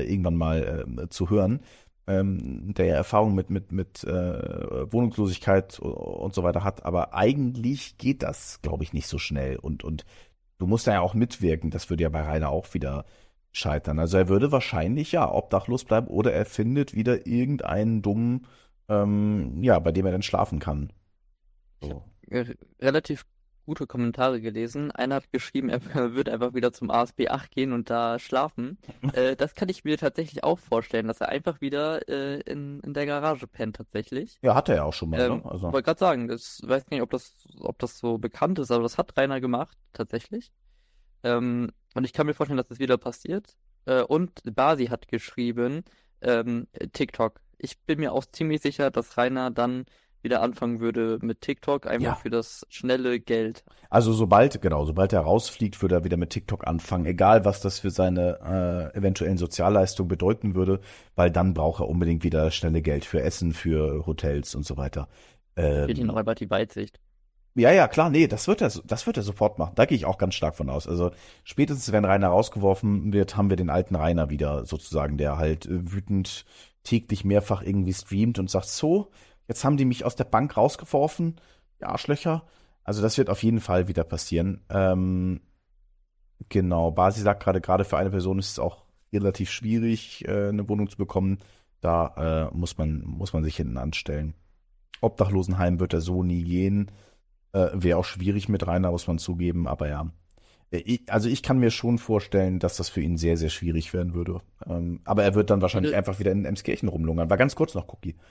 irgendwann mal zu hören, der ja Erfahrung mit Wohnungslosigkeit und so weiter hat. Aber eigentlich geht das, glaube ich, nicht so schnell. Und du musst da ja auch mitwirken. Das würde ja bei Rainer auch wieder scheitern. Also er würde wahrscheinlich ja obdachlos bleiben oder er findet wieder irgendeinen dummen, ja, bei dem er dann schlafen kann. Ich habe So. relativ gute Kommentare gelesen. Einer hat geschrieben, er wird einfach wieder zum ASB 8 gehen und da schlafen. Das kann ich mir tatsächlich auch vorstellen, dass er einfach wieder in der Garage pennt tatsächlich. Ja, hat er ja auch schon mal, ne? Also, Wollte gerade sagen, das weiß nicht, ob das so bekannt ist, aber das hat Rainer gemacht, tatsächlich. Und ich kann mir vorstellen, dass das wieder passiert. Und Basi hat geschrieben, TikTok. Ich bin mir auch ziemlich sicher, dass Rainer dann wieder anfangen würde mit TikTok, einfach ja. für das schnelle Geld. Also sobald er rausfliegt, würde er wieder mit TikTok anfangen, egal was das für seine eventuellen Sozialleistungen bedeuten würde, weil dann braucht er unbedingt wieder schnelle Geld für Essen, für Hotels und so weiter. Fehlt ihm noch einfach die Weitsicht. Ja, ja, klar, nee, das wird er sofort machen. Da gehe ich auch ganz stark von aus. Also spätestens, wenn Rainer rausgeworfen wird, haben wir den alten Rainer wieder sozusagen, der halt wütend täglich mehrfach irgendwie streamt und sagt, so, jetzt haben die mich aus der Bank rausgeworfen, ihr Arschlöcher. Also das wird auf jeden Fall wieder passieren. Genau, Basi sagt gerade für eine Person ist es auch relativ schwierig, eine Wohnung zu bekommen. Da muss man sich hinten anstellen. Obdachlosenheim wird er so nie gehen. Wäre auch schwierig mit Rainer, muss man zugeben, aber ja. Also ich kann mir schon vorstellen, dass das für ihn sehr, sehr schwierig werden würde. Aber er wird dann wahrscheinlich einfach wieder in Emskirchen rumlungern. War ganz kurz noch, Cookie.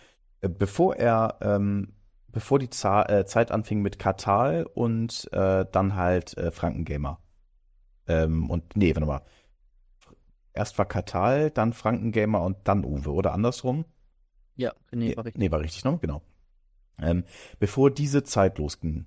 Bevor die Zeit anfing mit Katal und dann halt Frankengamer. Und nee, warte mal. Erst war Katal, dann Frankengamer und dann Uwe, oder andersrum? Ja, nee, war richtig. Nee, war richtig, ne? Genau. Bevor diese Zeit losging,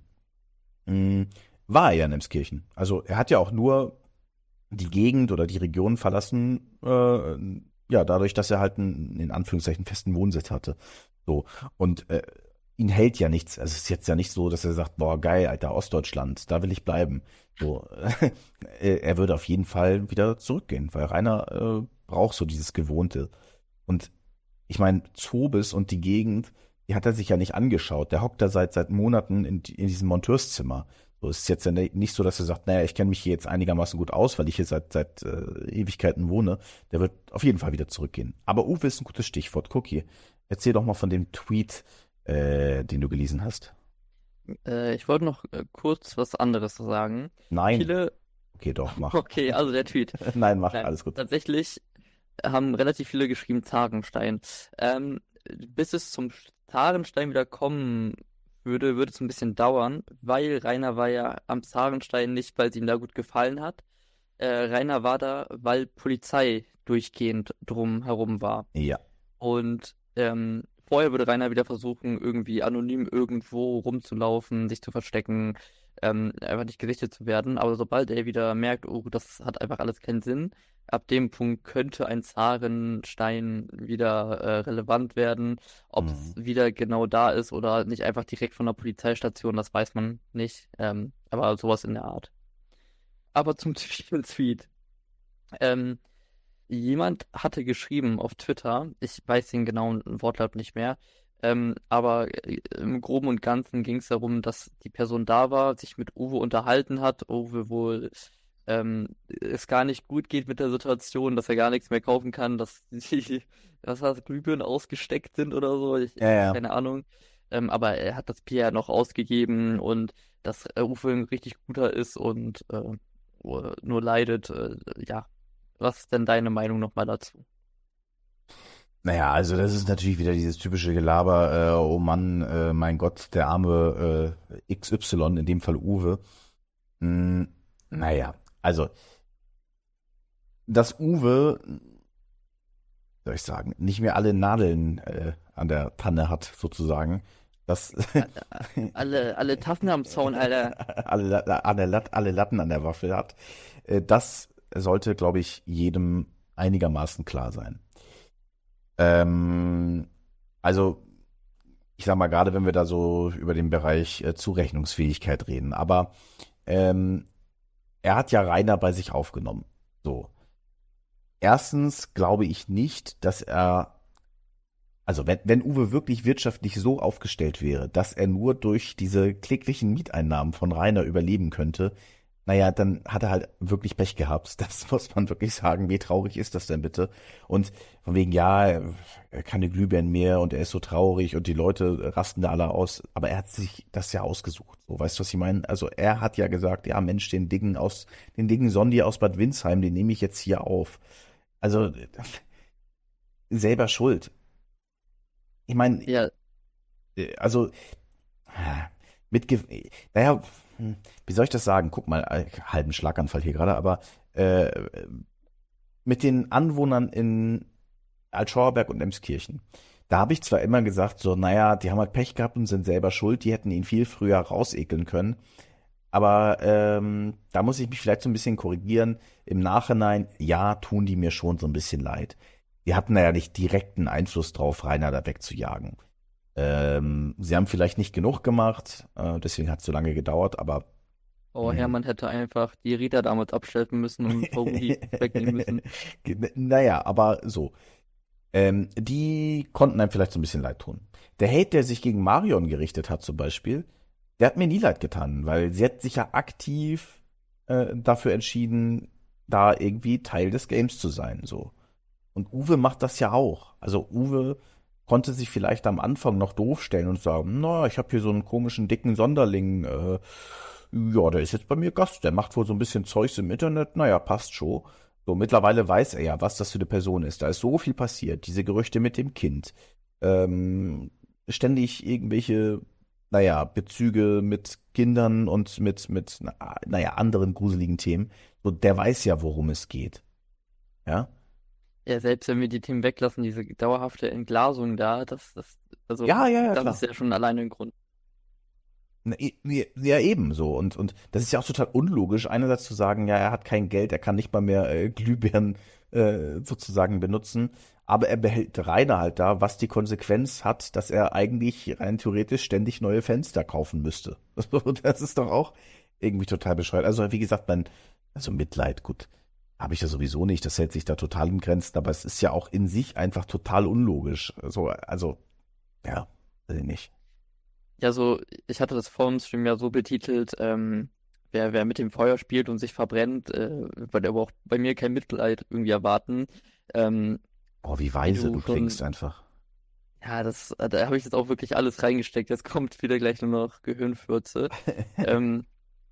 war er ja in Emskirchen. Also er hat ja auch nur die Gegend oder die Region verlassen, ja, dadurch, dass er halt einen, in Anführungszeichen, festen Wohnsitz hatte. So. Und ihn hält ja nichts. Also es ist jetzt ja nicht so, dass er sagt, boah, geil, Alter, Ostdeutschland, da will ich bleiben. So. Er würde auf jeden Fall wieder zurückgehen, weil Rainer braucht so dieses Gewohnte. Und ich meine, Zobis und die Gegend, die hat er sich ja nicht angeschaut. Der hockt da seit Monaten in diesem Monteurszimmer. So ist es jetzt ja nicht so, dass er sagt, naja, ich kenne mich hier jetzt einigermaßen gut aus, weil ich hier seit Ewigkeiten wohne. Der wird auf jeden Fall wieder zurückgehen. Aber Uwe ist ein gutes Stichwort. Cookie, erzähl doch mal von dem Tweet, den du gelesen hast. Ich wollte noch kurz was anderes sagen. Nein. Viele, Okay, doch, mach. okay, also der Tweet. Nein, mach, Nein, alles gut. tatsächlich haben relativ viele geschrieben Zarenstein. Bis es zum Zarenstein wieder kommen würde es ein bisschen dauern, weil Rainer war ja am Zarenstein nicht, weil es ihm da gut gefallen hat. Rainer war da, weil Polizei durchgehend drum herum war. Ja. Und vorher würde Rainer wieder versuchen, irgendwie anonym irgendwo rumzulaufen, sich zu verstecken, einfach nicht gesichtet zu werden. Aber sobald er wieder merkt, oh, das hat einfach alles keinen Sinn, ab dem Punkt könnte ein Zarenstein wieder relevant werden. Ob es Mhm. wieder genau da ist oder nicht einfach direkt von der Polizeistation, das weiß man nicht. Aber sowas in der Art. Aber zum Tweet. Ähm, Jemand hatte geschrieben auf Twitter, ich weiß den genauen Wortlaut nicht mehr, aber im Groben und Ganzen ging es darum, dass die Person da war, sich mit Uwe unterhalten hat, Uwe wohl es gar nicht gut geht mit der Situation, dass er gar nichts mehr kaufen kann, dass die, was war das, Glühbirnen ausgesteckt sind oder so, Ja, ja. keine Ahnung. Aber er hat das Bier ja noch ausgegeben und dass Uwe ein richtig guter ist und nur leidet, ja. Was ist denn deine Meinung nochmal dazu? Naja, also das ist natürlich wieder dieses typische Gelaber, oh Mann, mein Gott, der arme XY, in dem Fall Uwe. Naja, also, dass Uwe, soll ich sagen, nicht mehr alle Nadeln an der Pfanne hat, sozusagen, das Alle Tassen am Zaun, Alter. alle Latten an der Waffel hat, das sollte, glaube ich, jedem einigermaßen klar sein. Ähm, also, ich sag mal, gerade wenn wir da so über den Bereich Zurechnungsfähigkeit reden, aber ähm, er hat ja Rainer bei sich aufgenommen. So. erstens glaube ich nicht, dass also wenn Uwe wirklich wirtschaftlich so aufgestellt wäre, dass er nur durch diese kläglichen Mieteinnahmen von Rainer überleben könnte, naja, dann hat er halt wirklich Pech gehabt. Das muss man wirklich sagen. Wie traurig ist das denn bitte? Und von wegen, ja, keine Glühbirnen mehr und er ist so traurig und die Leute rasten da alle aus. Aber er hat sich das ja ausgesucht. So, weißt du, was ich meine? Also er hat ja gesagt, ja Mensch, den dicken Sondi aus Bad Windsheim, den nehme ich jetzt hier auf. Also selber schuld. Ich meine, Ja, also mit, naja, wie soll ich das sagen? Guck mal, halben Schlaganfall hier gerade, aber äh, mit den Anwohnern in Altschauerberg und Emskirchen. Da habe ich zwar immer gesagt, so, naja, die haben halt Pech gehabt und sind selber schuld, die hätten ihn viel früher rausekeln können. Aber da muss ich mich vielleicht so ein bisschen korrigieren. Im Nachhinein, ja, tun die mir schon so ein bisschen leid. Die hatten da ja nicht direkten Einfluss drauf, Rainer da wegzujagen. Sie haben vielleicht nicht genug gemacht, deswegen hat es so lange gedauert, aber oh, mh. Hermann hätte einfach die Rita damals abschleppen müssen und Rudi wegnehmen müssen. Naja, aber so. Die konnten einem vielleicht so ein bisschen leid tun. Der Hate, der sich gegen Marion gerichtet hat zum Beispiel, der hat mir nie leid getan, weil sie hat sich ja aktiv dafür entschieden, da irgendwie Teil des Games zu sein, so. Und Uwe macht das ja auch. Also Uwe konnte sich vielleicht am Anfang noch doof stellen und sagen, na, ich habe hier so einen komischen dicken Sonderling, ja, der ist jetzt bei mir Gast, der macht wohl so ein bisschen Zeugs im Internet, naja, passt schon. So, mittlerweile weiß er ja, was das für eine Person ist. Da ist so viel passiert, diese Gerüchte mit dem Kind, ähm, ständig irgendwelche, naja, Bezüge mit Kindern und mit, naja, anderen gruseligen Themen. So, der weiß ja, worum es geht. Ja? Ja, selbst wenn wir die Themen weglassen, diese dauerhafte Entglasung da, also, Ja, das klar. ist ja schon alleine ein Grund. Ja, eben so. Und das ist ja auch total unlogisch, einerseits zu sagen, ja, er hat kein Geld, er kann nicht mal mehr Glühbirnen sozusagen benutzen, aber er behält Rainer halt da, was die Konsequenz hat, dass er eigentlich rein theoretisch ständig neue Fenster kaufen müsste. Das ist doch auch irgendwie total bescheuert. Also wie gesagt, also Mitleid, gut, habe ich ja sowieso nicht, das hält sich da total in Grenzen, aber es ist ja auch in sich einfach total unlogisch. Also, ja, weiß ich nicht. Ja, so, ich hatte das vor dem Stream ja so betitelt, wer mit dem Feuer spielt und sich verbrennt, wird aber auch bei mir kein Mitleid irgendwie erwarten. Ähm, Oh, wie wie weise du du klingst schon, einfach. ja, da habe ich jetzt auch wirklich alles reingesteckt. Jetzt kommt wieder gleich nur noch Gehirnfürze. Ähm,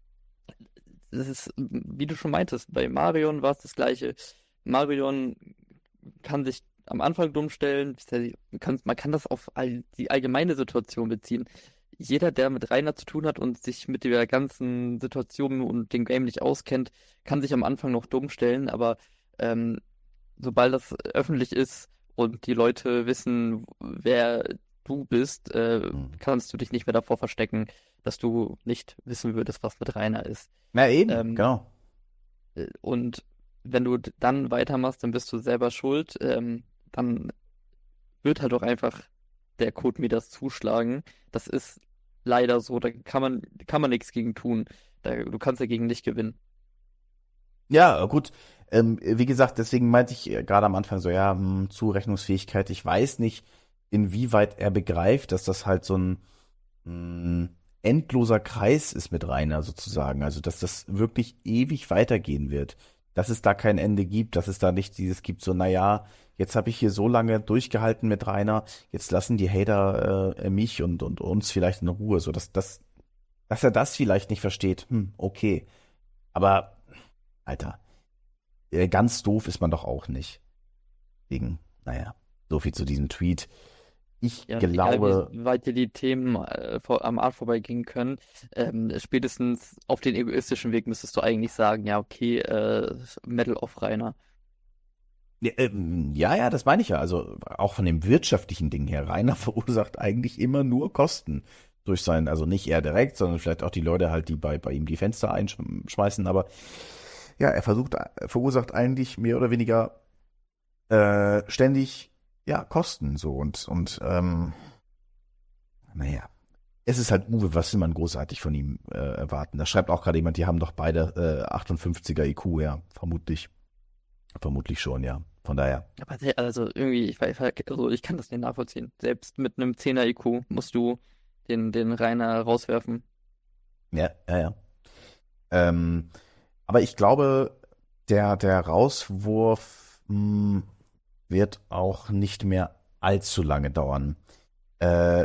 Das ist, wie du schon meintest, bei Marion war es das Gleiche. Marion kann sich am Anfang dumm stellen. Man kann das auf die allgemeine Situation beziehen. Jeder, der mit Rainer zu tun hat und sich mit der ganzen Situation und dem Game nicht auskennt, kann sich am Anfang noch dumm stellen, aber ähm, sobald das öffentlich ist und die Leute wissen, wer du bist, Hm. kannst du dich nicht mehr davor verstecken, dass du nicht wissen würdest, was mit Rainer ist. Na eben, Ähm, genau. und wenn du dann weitermachst, dann bist du selber schuld. Dann wird halt auch einfach der Code mir das zuschlagen. Das ist leider so, da kann man nichts gegen tun. Du kannst dagegen nicht gewinnen. Ja, gut. Wie gesagt, deswegen meinte ich gerade am Anfang so, ja, Zurechnungsfähigkeit. Ich weiß nicht, inwieweit er begreift, dass das halt so ein mh, endloser Kreis ist mit Rainer sozusagen. Also, dass das wirklich ewig weitergehen wird. Dass es da kein Ende gibt, dass es da nicht dieses gibt, so, naja, jetzt habe ich hier so lange durchgehalten mit Rainer, jetzt lassen die Hater mich und uns vielleicht in Ruhe. So, dass er das vielleicht nicht versteht, okay. Aber, Alter, ganz doof ist man doch auch nicht. Deswegen, naja, so viel zu diesem Tweet. Ich Ja, und egal wie glaube, weit dir die Themen am Arsch vorbeigehen können, spätestens auf den egoistischen Weg müsstest du eigentlich sagen, ja, okay, Medal of Rainer. ja, das meine ich ja. Also auch von dem wirtschaftlichen Ding her. Rainer verursacht eigentlich immer nur Kosten durch sein, also nicht er direkt, sondern vielleicht auch die Leute halt, die bei ihm die Fenster einschmeißen. Aber ja, verursacht eigentlich mehr oder weniger ständig ja Kosten so und naja. Es ist halt Uwe, was will man großartig von ihm erwarten? Da schreibt auch gerade jemand, die haben doch beide 58er IQ, ja, vermutlich. Vermutlich schon, ja. Von daher. Aber also irgendwie, also ich kann das nicht nachvollziehen. Selbst mit einem 10er IQ musst du den Rainer rauswerfen. Ja, ja, ja. Ähm, aber ich glaube, der Rauswurf wird auch nicht mehr allzu lange dauern. Äh,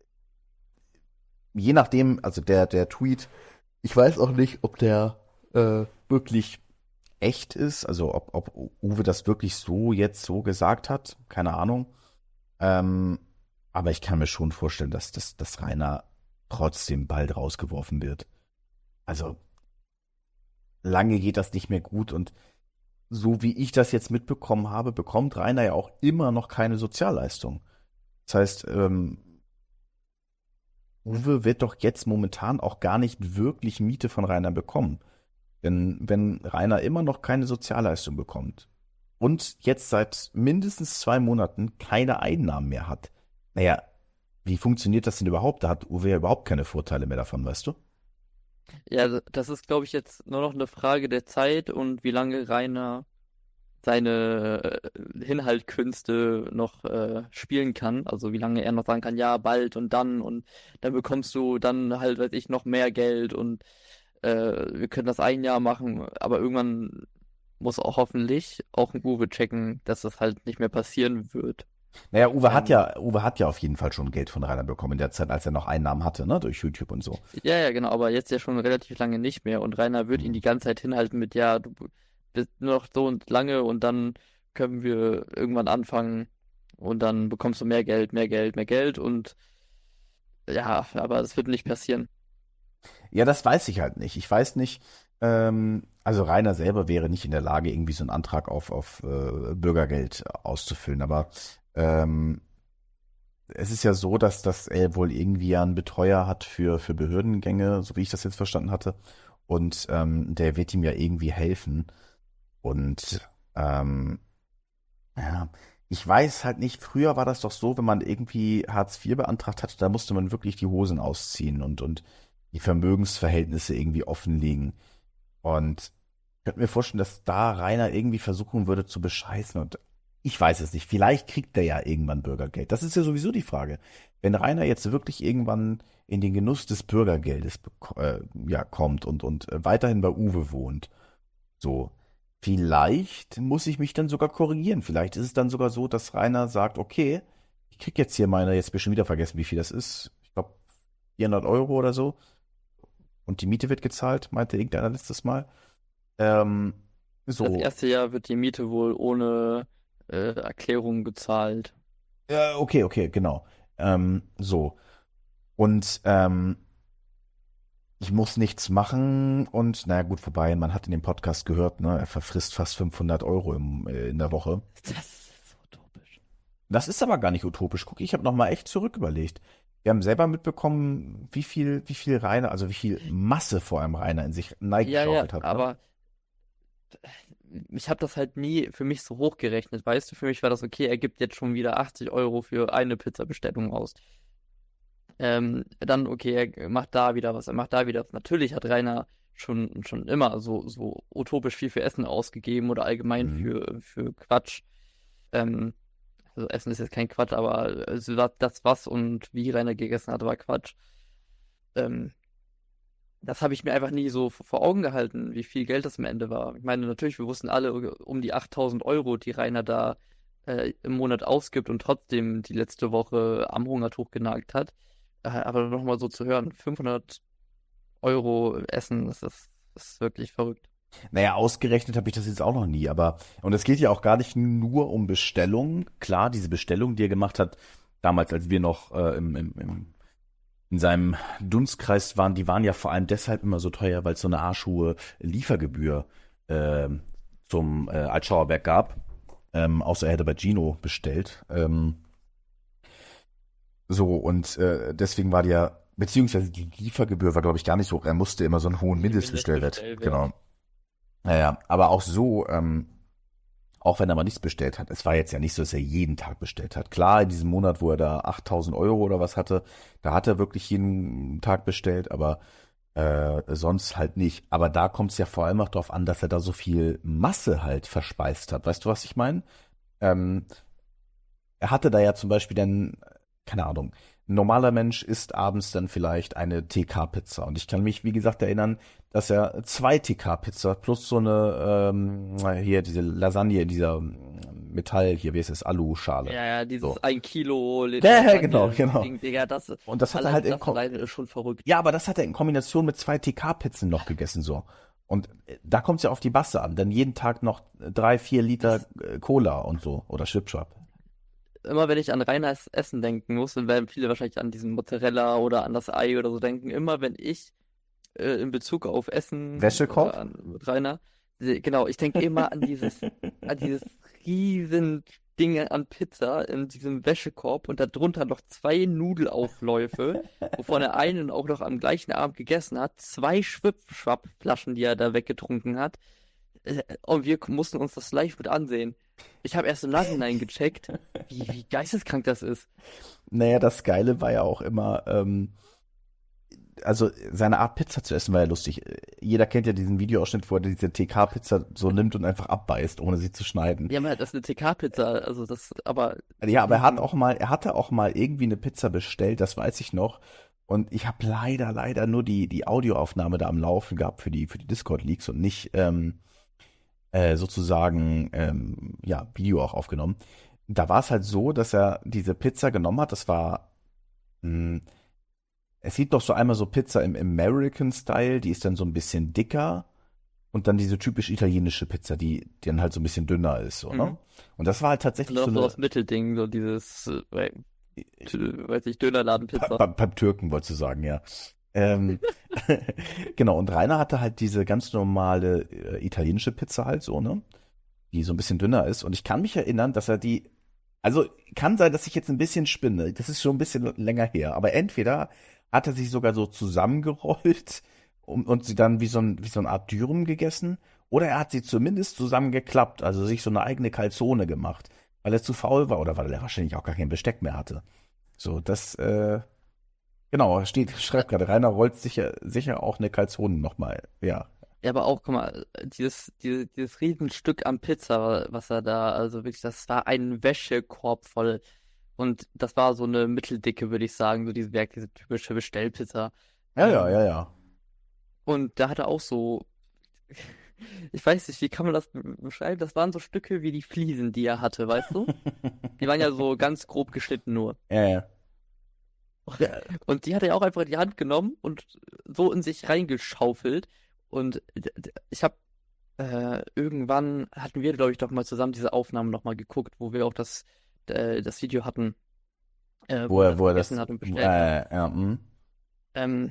Je nachdem, also der Tweet, ich weiß auch nicht, ob der wirklich echt ist, also ob Uwe das wirklich so jetzt so gesagt hat, keine Ahnung. Ähm, aber ich kann mir schon vorstellen, dass Rainer trotzdem bald rausgeworfen wird. Also lange geht das nicht mehr gut und so wie ich das jetzt mitbekommen habe, bekommt Rainer ja auch immer noch keine Sozialleistung. Das heißt, Uwe wird doch jetzt momentan auch gar nicht wirklich Miete von Rainer bekommen. Denn wenn Rainer immer noch keine Sozialleistung bekommt und jetzt seit mindestens 2 Monaten keine Einnahmen mehr hat, naja, wie funktioniert das denn überhaupt? Da hat Uwe ja überhaupt keine Vorteile mehr davon, weißt du? Ja, das ist, glaube ich, jetzt nur noch eine Frage der Zeit und wie lange Rainer seine Hinhaltkünste noch spielen kann. Also wie lange er noch sagen kann, ja, bald und dann bekommst du dann halt, weiß ich, noch mehr Geld und wir können das ein Jahr machen, aber irgendwann muss auch hoffentlich auch ein Uwe checken, dass das halt nicht mehr passieren wird. Naja, Ähm, Uwe hat ja auf jeden Fall schon Geld von Rainer bekommen in der Zeit, als er noch Einnahmen hatte, ne, durch YouTube und so. ja, ja, genau, aber jetzt ja schon relativ lange nicht mehr und Rainer wird ihn Hm. die ganze Zeit hinhalten mit, ja, du bist nur noch so und lange und dann können wir irgendwann anfangen und dann bekommst du mehr Geld, mehr Geld, mehr Geld und ja, aber das wird nicht passieren. Ja, das weiß ich halt nicht. Ich weiß nicht, also Rainer selber wäre nicht in der Lage, irgendwie so einen Antrag auf Bürgergeld auszufüllen, aber ähm, es ist ja so, dass er wohl irgendwie ja einen Betreuer hat für Behördengänge, so wie ich das jetzt verstanden hatte. Und der wird ihm ja irgendwie helfen. Und ja, ich weiß halt nicht, früher war das doch so, wenn man irgendwie Hartz IV beantragt hatte, da musste man wirklich die Hosen ausziehen und die Vermögensverhältnisse irgendwie offenlegen. Und ich könnte mir vorstellen, dass da Rainer irgendwie versuchen würde zu bescheißen. Und ich weiß es nicht. Vielleicht kriegt er ja irgendwann Bürgergeld. Das ist ja sowieso die Frage. Wenn Rainer jetzt wirklich irgendwann in den Genuss des Bürgergeldes ja, kommt und weiterhin bei Uwe wohnt, so, vielleicht muss ich mich dann sogar korrigieren. Vielleicht ist es dann sogar so, dass Rainer sagt, okay, ich krieg jetzt hier meine, jetzt hab ich schon wieder vergessen, wie viel das ist. Ich glaube 400 € oder so. Und die Miete wird gezahlt, meinte irgendeiner letztes Mal. Ähm, Das so, erste Jahr wird die Miete wohl ohne Erklärung gezahlt. ja, okay, okay, genau. So. Und ich muss nichts machen und naja, gut, vorbei. Man hat in dem Podcast gehört, ne, er verfrisst fast 500 € in der Woche. Das ist so utopisch. Das ist aber gar nicht utopisch. Guck, ich habe noch mal echt zurück überlegt. Wir haben selber mitbekommen, wie viel Rainer, also wie viel Masse vor allem Rainer in sich Ja, ja, geschaufelt hat, ne? aber ich habe das halt nie für mich so hochgerechnet, weißt du? Für mich war das okay, er gibt jetzt schon wieder 80 Euro für eine Pizzabestellung aus. Dann, okay, er macht da wieder was, er macht da wieder was. Natürlich hat Rainer schon immer so utopisch viel für Essen ausgegeben oder allgemein Mhm. für Quatsch. Ähm, also Essen ist jetzt kein Quatsch, aber also das, was und wie Rainer gegessen hat, war Quatsch. Ähm, Das habe ich mir einfach nie so vor Augen gehalten, wie viel Geld das am Ende war. Ich meine, natürlich, wir wussten alle um die 8000 Euro, die Rainer da im Monat ausgibt und trotzdem die letzte Woche am Hungertuch genagt hat. Aber nochmal so zu hören, 500 Euro Essen, das ist wirklich verrückt. Naja, ausgerechnet habe ich das jetzt auch noch nie, aber, und es geht ja auch gar nicht nur um Bestellungen. Klar, diese Bestellung, die er gemacht hat, damals, als wir noch in seinem Dunstkreis waren, die waren ja vor allem deshalb immer so teuer, weil es so eine arschhohe Liefergebühr äh, zum Altschauerberg gab. Außer er hätte bei Gino bestellt. So, und deswegen war die ja, beziehungsweise die Liefergebühr war, glaube ich, gar nicht so hoch. Er musste immer so einen hohen Die Mindestbestellwert. Mindestbestellwert. Genau. Naja, aber auch so, auch wenn er mal nichts bestellt hat, es war jetzt ja nicht so, dass er jeden Tag bestellt hat. Klar, in diesem Monat, wo er da 8000 € oder was hatte, da hat er wirklich jeden Tag bestellt, aber Sonst halt nicht. Aber da kommt es ja vor allem auch darauf an, dass er da so viel Masse halt verspeist hat. Weißt du, was ich meine? Ähm, Er hatte da ja zum Beispiel dann, keine Ahnung, ein normaler Mensch isst abends dann vielleicht eine TK-Pizza. Und ich kann mich, wie gesagt, erinnern, dass er zwei TK-Pizza plus so eine, hier diese Lasagne in dieser Metall, hier, wie heißt es, Alu-Schale. Ja, ja, So. dieses 1 Kilo Ja, ja, genau, genau. Ding, Digga, Und das hat er allein halt das alleine ist schon verrückt. ja, aber das hat er in Kombination mit zwei TK-Pizzen noch gegessen, so. Und da kommt es ja auf die Masse an. Dann jeden Tag noch 3, 4 Liter Das, Cola und so. Oder Schwipschwap. immer wenn ich an reines Essen denken muss, dann werden viele wahrscheinlich an diesen Mozzarella oder an das Ei oder so denken. Immer wenn ich in Bezug auf Essen Wäschekorb? mit Rainer, genau, ich denke immer an dieses riesen Ding an Pizza in diesem Wäschekorb und darunter noch 2 Nudelaufläufe, wovon er einen auch noch am gleichen Abend gegessen hat, 2 Schwipschwapp-Flaschen, die er da weggetrunken hat. Und wir mussten uns das live mit ansehen. Ich habe erst im Nachhinein gecheckt, wie geisteskrank das ist. Naja, das Geile war ja auch immer, also seine Art Pizza zu essen war ja lustig. Jeder kennt ja diesen Videoausschnitt, wo er diese TK-Pizza so nimmt und einfach abbeißt, ohne sie zu schneiden. Ja, aber das ist eine TK-Pizza, also das, aber Ja, aber diesen, er hatte auch mal irgendwie eine Pizza bestellt, das weiß ich noch. Und ich habe leider nur die Audioaufnahme da am Laufen gehabt für die Discord-Leaks und nicht sozusagen ja, Video auch aufgenommen. Da war es halt so, dass er diese Pizza genommen hat. Das war, mh, es gibt doch so einmal so Pizza im American Style, die ist dann so ein bisschen dicker und dann diese typisch italienische Pizza, die dann halt so ein bisschen dünner ist, so, ne? mhm. Und das war halt Und tatsächlich dann so noch so eine, das Mittelding, so dieses, weiß ich, Dönerladenpizza. beim Türken wolltest du sagen, ja. Ähm, genau, und Rainer hatte halt diese ganz normale italienische Pizza halt so, ne? Die so ein bisschen dünner ist. Und ich kann mich erinnern, dass er die, also kann sein, dass ich jetzt ein bisschen spinne. Das ist schon ein bisschen länger her. Aber entweder hat er sich sogar so zusammengerollt und sie dann wie so eine Art Dürüm gegessen. Oder er hat sie zumindest zusammengeklappt, also sich so eine eigene Calzone gemacht, weil er zu faul war oder weil er wahrscheinlich auch gar kein Besteck mehr hatte. So, das, genau, schreibt gerade, Rainer rollt sicher auch eine Calzone nochmal. Ja. Ja, aber auch, guck mal, dieses Riesenstück an Pizza, was er da, also wirklich, das war ein Wäschekorb voll. Und das war so eine Mitteldicke, würde ich sagen, so diese typische Bestellpizza. Ja, ja, Ähm, ja, ja. und da hat er auch so, ich weiß nicht, wie kann man das beschreiben? Das waren so Stücke wie die Fliesen, die er hatte, weißt du? Die waren ja so ganz grob geschnitten nur. Ja, ja. Ja, Und die hat er auch einfach in die Hand genommen und so in sich reingeschaufelt. Und ich habe irgendwann hatten wir, glaube ich, doch mal zusammen diese Aufnahmen noch mal geguckt, wo wir auch das Video hatten, wo er das wo er gegessen das, hat und bestellt hat. ja, Ähm,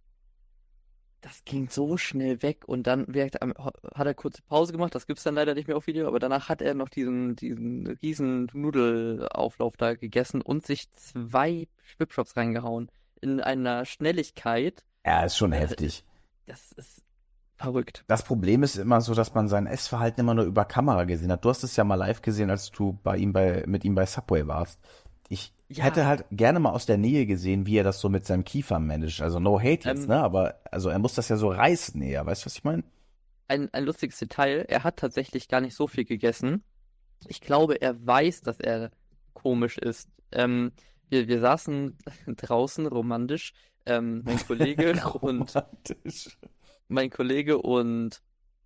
Das ging so schnell weg und dann hat er kurze Pause gemacht, das gibt's dann leider nicht mehr auf Video, aber danach hat er noch diesen riesen Nudelauflauf da gegessen und sich 2 Schwipschwaps reingehauen. In einer Schnelligkeit, ja, ist schon äh, heftig. das ist verrückt. Das Problem ist immer so, dass man sein Essverhalten immer nur über Kamera gesehen hat. Du hast es ja mal live gesehen, als du mit ihm bei Subway warst. Ich hätte Ja, halt gerne mal aus der Nähe gesehen, wie er das so mit seinem Kiefer managt. Also no hate jetzt, ähm, ne? Aber also er muss das ja so reißen eher. Weißt du, was ich meine? ein lustiges Detail, er hat tatsächlich gar nicht so viel gegessen. Ich glaube, er weiß, dass er komisch ist. Wir saßen draußen romantisch, ähm, mein Kollege und Romantisch. mein Kollege und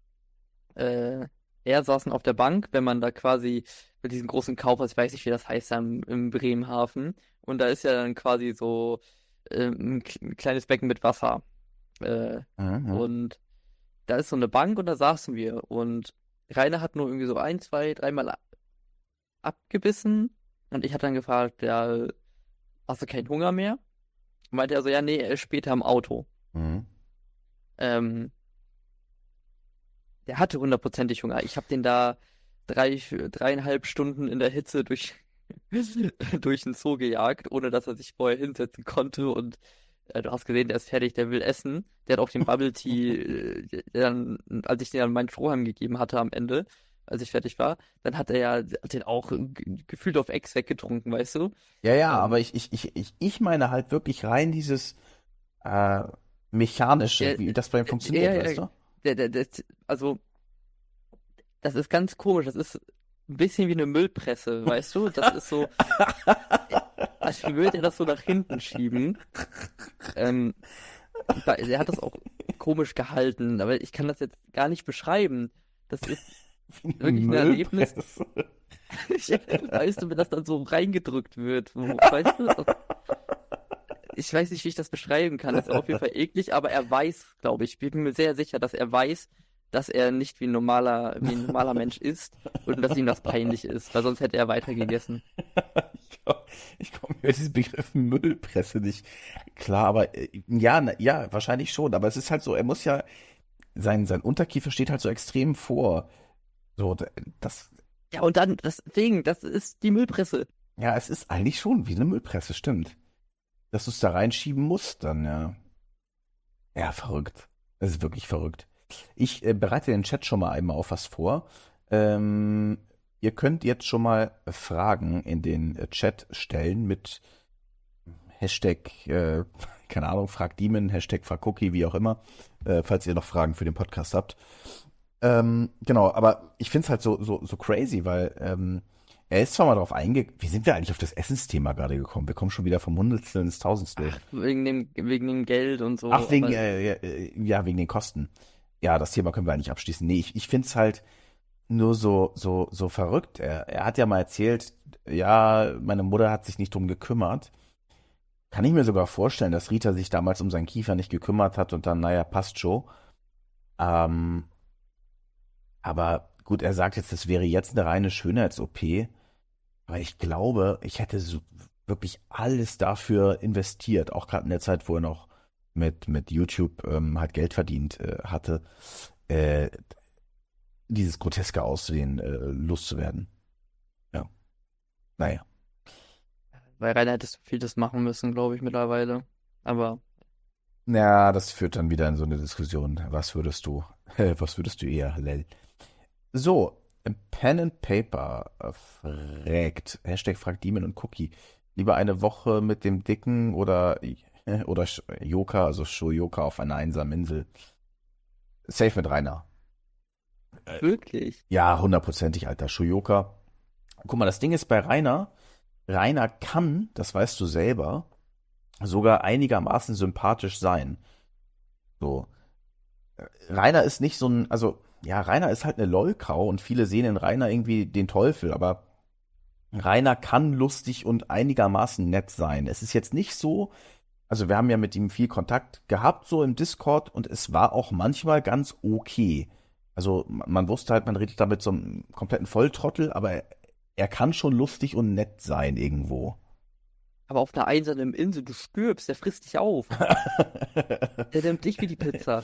äh, er saßen auf der Bank, wenn man da quasi mit diesem großen Kaufhaus, ich weiß nicht, wie das heißt, im Bremenhaven. Und da ist ja dann quasi so ein kleines Becken mit Wasser. Äh, Mhm. und da ist so eine Bank und da saßen wir. Und Rainer hat nur irgendwie so 1, 2, 3 Mal abgebissen. Und ich hatte dann gefragt, ja, hast du keinen Hunger mehr? Und meinte er so, ja, nee, er ist später im Auto. Mhm. Ähm, Der hatte hundertprozentig Hunger. Ich habe den da 3,5 Stunden in der Hitze durch den Zoo gejagt, ohne dass er sich vorher hinsetzen konnte. Und du hast gesehen, der ist fertig, der will essen. Der hat auch den Bubble Tea, als ich den dann meinen Strohhalm gegeben hatte am Ende, als ich fertig war, dann hat den auch gefühlt auf Ex weggetrunken, weißt du? Ja, ja, aber Ähm, ich meine halt wirklich rein dieses, äh, mechanisch, Der, wie das bei ihm funktioniert, der, weißt du? also, das ist ganz komisch. Das ist ein bisschen wie eine Müllpresse, weißt du? Das ist so, als würde er das so nach hinten schieben. Ähm, Er hat das auch komisch gehalten, aber ich kann das jetzt gar nicht beschreiben. Das ist wirklich ein Erlebnis. Müllpresse. Weißt du, wenn das dann so reingedrückt wird, weißt du? Ich weiß nicht, wie ich das beschreiben kann. Das ist auf jeden Fall eklig, aber er weiß, glaube ich, bin mir sehr sicher, dass er weiß, dass er nicht wie ein normaler Mensch ist und dass ihm das peinlich ist, weil sonst hätte er weiter gegessen. Ich komme über diesen Begriff Müllpresse nicht klar, aber ja, ja, wahrscheinlich schon. Aber es ist halt so, er muss ja, sein Unterkiefer steht halt so extrem vor. So, das, Ja, und dann, deswegen, das ist die Müllpresse. ja, es ist eigentlich schon wie eine Müllpresse, stimmt. Dass du es da reinschieben musst, dann, ja. Ja, verrückt. Es ist wirklich verrückt. Ich bereite den Chat schon mal einmal auf was vor. Ähm, Ihr könnt jetzt schon mal Fragen in den Chat stellen mit Hashtag, keine Ahnung, Frag Demon, Hashtag Frag Cookie, wie auch immer, falls ihr noch Fragen für den Podcast habt. Genau, aber ich finde es halt so crazy, weil er ist zwar mal drauf eingegangen, wie sind wir eigentlich auf das Essensthema gerade gekommen? Wir kommen schon wieder vom Hundertstel ins Tausendstel. Wegen dem Geld und so. Ach, wegen, Aber ja, wegen den Kosten. Ja, das Thema können wir eigentlich abschließen. Nee, ich finde es halt nur so verrückt. Er hat ja mal erzählt, ja, meine Mutter hat sich nicht drum gekümmert. Kann ich mir sogar vorstellen, dass Rita sich damals um seinen Kiefer nicht gekümmert hat und dann, naja, passt schon. Ähm, aber gut, er sagt jetzt, das wäre jetzt eine reine Schönheits-OP. Aber ich glaube, ich hätte so wirklich alles dafür investiert, auch gerade in der Zeit, wo er noch mit YouTube halt Geld verdient hatte, äh, dieses groteske Aussehen loszuwerden. Ja, naja. bei Rainer hättest du vieles machen müssen, glaube ich, mittlerweile. Aber Ja, das führt dann wieder in so eine Diskussion. Was würdest du eher, Lel? So, Pen and Paper fragt, Hashtag fragt Demon und Cookie. Lieber eine Woche mit dem Dicken oder Joker, also Shoyoka auf einer einsamen Insel. Safe mit Rainer. wirklich. Ja, hundertprozentig, alter Shoyoka. Guck mal, das Ding ist bei Rainer kann, das weißt du selber, sogar einigermaßen sympathisch sein. So. Rainer ist nicht so ein, also, ja, Rainer ist halt eine Lollkau und viele sehen in Rainer irgendwie den Teufel, aber Rainer kann lustig und einigermaßen nett sein. Es ist jetzt nicht so, also wir haben ja mit ihm viel Kontakt gehabt, so im Discord, und es war auch manchmal ganz okay. Also man wusste halt, man redet da mit so einem kompletten Volltrottel, aber er kann schon lustig und nett sein irgendwo. Aber auf einer einsamen Insel, du stirbst, der frisst dich auf. Der nimmt dich wie die Pizza.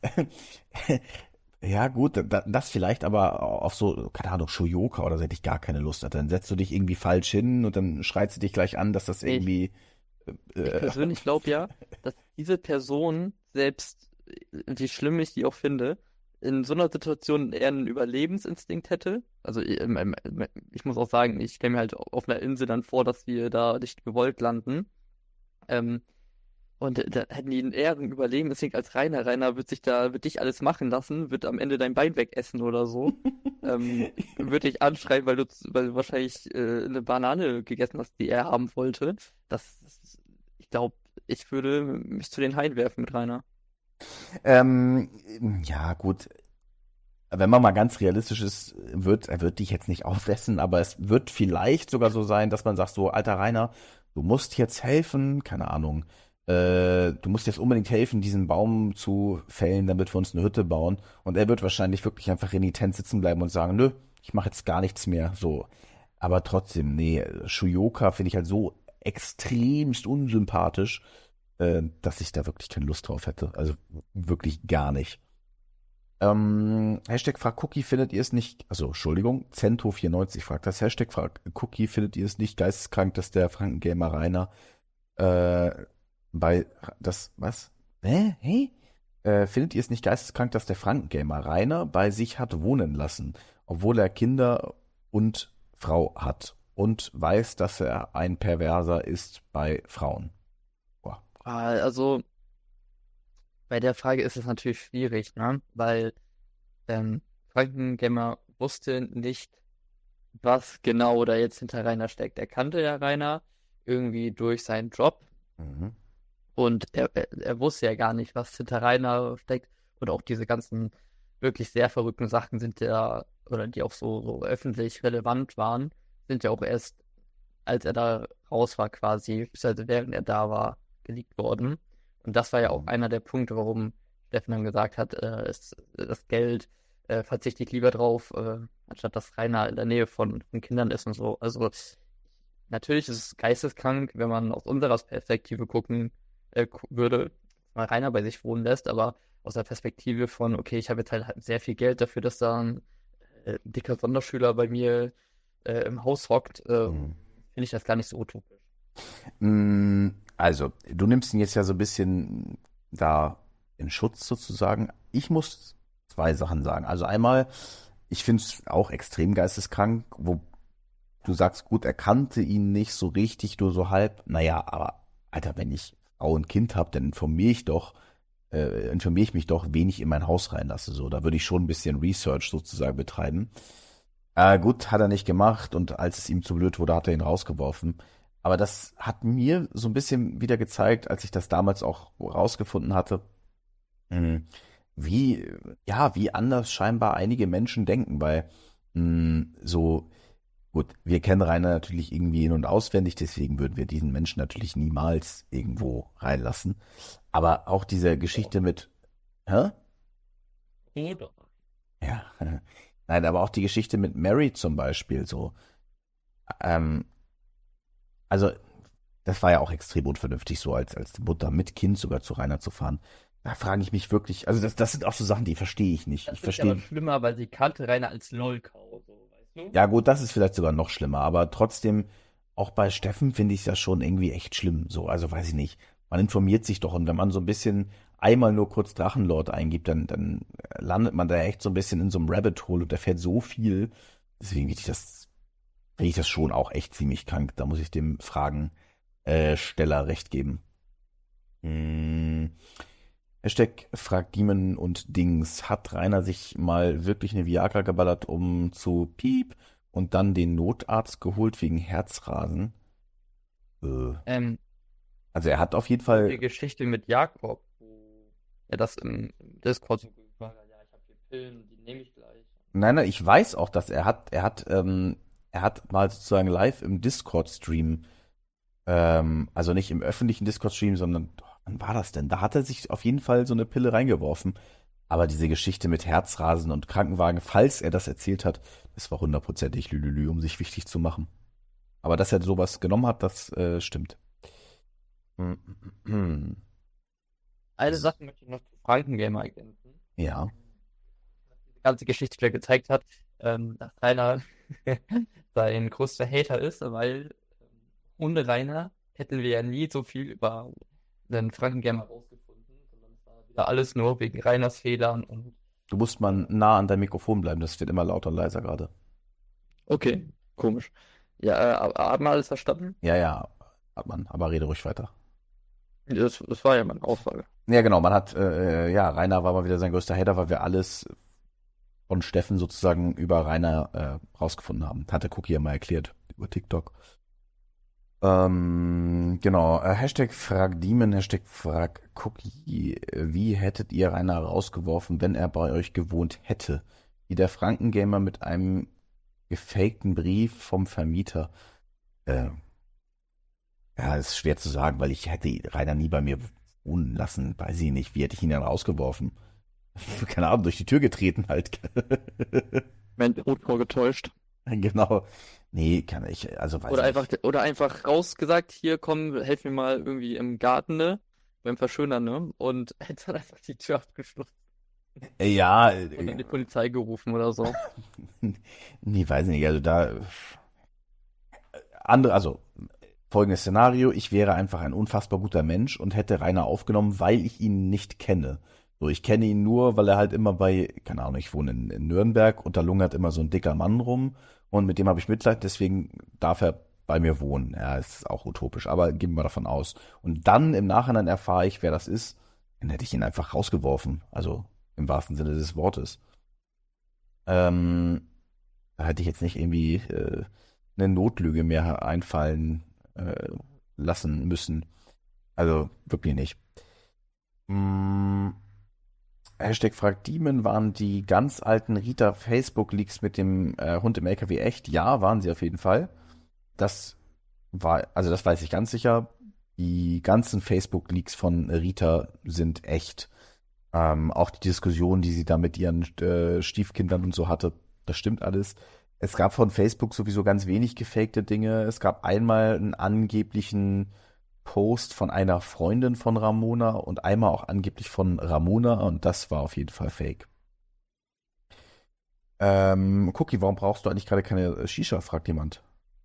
Ja, gut, das vielleicht aber auf so, keine Ahnung, Shoyoka oder so hätte ich gar keine Lust. Dann setzt du dich irgendwie falsch hin und dann schreit sie dich gleich an, dass das Nee, irgendwie. ich Äh, persönlich glaube ja, dass diese Person, selbst wie schlimm ich die auch finde, in so einer Situation eher einen Überlebensinstinkt hätte. Also ich muss auch sagen, ich stelle mir halt auf einer Insel dann vor, dass wir da nicht gewollt landen. Ähm, und da hätten die eher einen Überlebensinstinkt als Rainer. Rainer wird dich alles machen lassen, wird am Ende dein Bein wegessen oder so. Wird dich anschreien, weil du wahrscheinlich eine Banane gegessen hast, die er haben wollte. Ich glaube, ich würde mich zu den Haien werfen mit Rainer. ähm, ja, gut. Wenn man mal ganz realistisch ist, er wird dich jetzt nicht aufessen, aber es wird vielleicht sogar so sein, dass man sagt so, alter Rainer, du musst jetzt helfen, keine Ahnung, du musst jetzt unbedingt helfen, diesen Baum zu fällen, damit wir uns eine Hütte bauen. Und er wird wahrscheinlich wirklich einfach renitent sitzen bleiben und sagen, nö, ich mache jetzt gar nichts mehr, so. Aber trotzdem, nee, Shuyoka finde ich halt so extremst unsympathisch, dass ich da wirklich keine Lust drauf hätte. Also wirklich gar nicht. Hashtag Frag Cookie findet ihr es nicht, also Entschuldigung, Cento94 fragt das, Hashtag Frag Cookie findet ihr es nicht geisteskrank, dass der Frankengamer Rainer äh, bei das, was? Hey? Findet ihr es nicht geisteskrank, dass der Frankengamer Rainer bei sich hat wohnen lassen, obwohl er Kinder und Frau hat und weiß, dass er ein Perverser ist bei Frauen? Boah. Also, Bei der Frage ist es natürlich schwierig, ne? Weil Frankengamer wusste nicht, was genau da jetzt hinter Rainer steckt. Er kannte ja Rainer irgendwie durch seinen Job Mhm. und er wusste ja gar nicht, was hinter Rainer steckt. Und auch diese ganzen wirklich sehr verrückten Sachen sind ja, oder die auch so öffentlich relevant waren, sind ja auch erst, als er da raus war quasi, also während er da war, geleakt worden. Und das war ja auch Mhm. einer der Punkte, warum Steffen dann gesagt hat, das Geld verzichte ich lieber drauf, anstatt dass Rainer in der Nähe von Kindern ist und so. Also natürlich ist es geisteskrank, wenn man aus unserer Perspektive gucken würde, dass man Rainer bei sich wohnen lässt, aber aus der Perspektive von, okay, ich habe jetzt halt sehr viel Geld dafür, dass da ein dicker Sonderschüler bei mir im Haus hockt, Mhm. finde ich das gar nicht so utopisch. Also, du nimmst ihn jetzt ja so ein bisschen da in Schutz sozusagen. Ich muss zwei Sachen sagen. Also einmal, ich finde es auch extrem geisteskrank, wo du sagst, gut, er kannte ihn nicht so richtig, nur so halb. Naja, aber Alter, wenn ich Frau und Kind habe, dann informiere ich mich doch, wen ich in mein Haus reinlasse. So, da würde ich schon ein bisschen Research sozusagen betreiben. Gut, hat er nicht gemacht und als es ihm zu blöd wurde, hat er ihn rausgeworfen. Aber das hat mir so ein bisschen wieder gezeigt, als ich das damals auch rausgefunden hatte, mh, wie, ja, wie anders scheinbar einige Menschen denken, weil so, gut, wir kennen Rainer natürlich irgendwie in- und auswendig, deswegen würden wir diesen Menschen natürlich niemals irgendwo reinlassen. Aber auch diese Geschichte Doch. mit, hä? Oder? Ja, nein, aber auch die Geschichte mit Mary zum Beispiel, so, ähm, also das war ja auch extrem unvernünftig, so als Mutter mit Kind sogar zu Rainer zu fahren. Da frage ich mich wirklich, also das sind auch so Sachen, die verstehe ich nicht. Das Ich finde ich aber verstehe, schlimmer, weil sie kannte Rainer als Lolkau, so, weißt du? ja gut, das ist vielleicht sogar noch schlimmer, aber trotzdem, auch bei Steffen finde ich das schon irgendwie echt schlimm. So, also weiß ich nicht. Man informiert sich doch und wenn man so ein bisschen einmal nur kurz Drachenlord eingibt, dann landet man da echt so ein bisschen in so einem Rabbit Hole und erfährt so viel. Deswegen finde ich das schon auch echt ziemlich krank. Da muss ich dem Fragensteller recht geben. Hm. Hashtag fragt Demon und Dings. Hat Rainer sich mal wirklich eine Viagra geballert, um zu Piep und dann den Notarzt geholt wegen Herzrasen? Äh, Ähm, Also er hat auf jeden so die Fall. Geschichte mit Jakob, wo er das im Discord so gesagt hat, ja, ich habe hier Pillen, die nehme ich gleich. Nein, nein, ich weiß auch, dass er hat mal sozusagen live im Discord-Stream, also nicht im öffentlichen Discord-Stream, sondern, wann war das denn? Da hat er sich auf jeden Fall so eine Pille reingeworfen. Aber diese Geschichte mit Herzrasen und Krankenwagen, falls er das erzählt hat, das war hundertprozentig Lülülü, um sich wichtig zu machen. Aber dass er sowas genommen hat, das stimmt. Eine Sache möchte ich noch zu Frankengamer ergänzen. Ja. Was diese ganze Geschichte wieder gezeigt hat, dass Rainer sein größter Hater ist, weil ohne Rainer hätten wir ja nie so viel über den Frankengamer rausgefunden, sondern es war wieder alles nur wegen Rainers Fehlern und Du musst mal äh, nah an deinem Mikrofon bleiben, das wird immer lauter und leiser gerade. okay, komisch. Ja, haben wir alles verstanden? Ja, ja, hat man, aber rede ruhig weiter. Das war ja meine Aussage. Ja, genau, ja, Rainer war mal wieder sein größter Hater, weil wir alles von Steffen sozusagen über Rainer rausgefunden haben. Hat der Cookie ja mal erklärt über TikTok. Genau, Hashtag frag Demon, Hashtag frag Cookie. Wie hättet ihr Rainer rausgeworfen, wenn er bei euch gewohnt hätte? Wie der Frankengamer mit einem gefakten Brief vom Vermieter. Äh, ja, ist schwer zu sagen, weil ich hätte Rainer nie bei mir wohnen lassen. Weiß ich nicht. Wie hätte ich ihn dann rausgeworfen? Keine Ahnung, durch die Tür getreten halt. Mein Tod vorgetäuscht. Genau. Nee, kann ich, also weiß ich nicht. Oder einfach rausgesagt, hier komm, helf mir mal irgendwie im Garten, ne? Beim Verschönern, ne? Und hätte dann einfach die Tür abgeschlossen Ja, und dann die Polizei gerufen oder so. nee, weiß ich nicht. Also also folgendes Szenario, ich wäre einfach ein unfassbar guter Mensch und hätte Rainer aufgenommen, weil ich ihn nicht kenne. So, ich kenne ihn nur, weil er halt immer keine Ahnung, ich wohne in Nürnberg und da lungert immer so ein dicker Mann rum und mit dem habe ich Mitleid, deswegen darf er bei mir wohnen. Ja, ist auch utopisch, aber gehen wir mal davon aus. Und dann im Nachhinein erfahre ich, wer das ist. dann hätte ich ihn einfach rausgeworfen. Also im wahrsten Sinne des Wortes. Ähm, Da hätte ich jetzt nicht irgendwie eine Notlüge mehr einfallen lassen müssen. Also wirklich nicht. Mm, Hashtag fragt Demon, waren die ganz alten Rita Facebook-Leaks mit dem Hund im LKW echt? Ja, waren sie auf jeden Fall. Das also das weiß ich ganz sicher. Die ganzen Facebook-Leaks von Rita sind echt. Auch die Diskussion, die sie da mit ihren Stiefkindern und so hatte, das stimmt alles. Es gab von Facebook sowieso ganz wenig gefakte Dinge. Es gab einmal einen angeblichen Post von einer Freundin von Ramona und einmal auch angeblich von Ramona und das war auf jeden Fall fake. Cookie, warum brauchst du eigentlich gerade keine Shisha? Fragt jemand.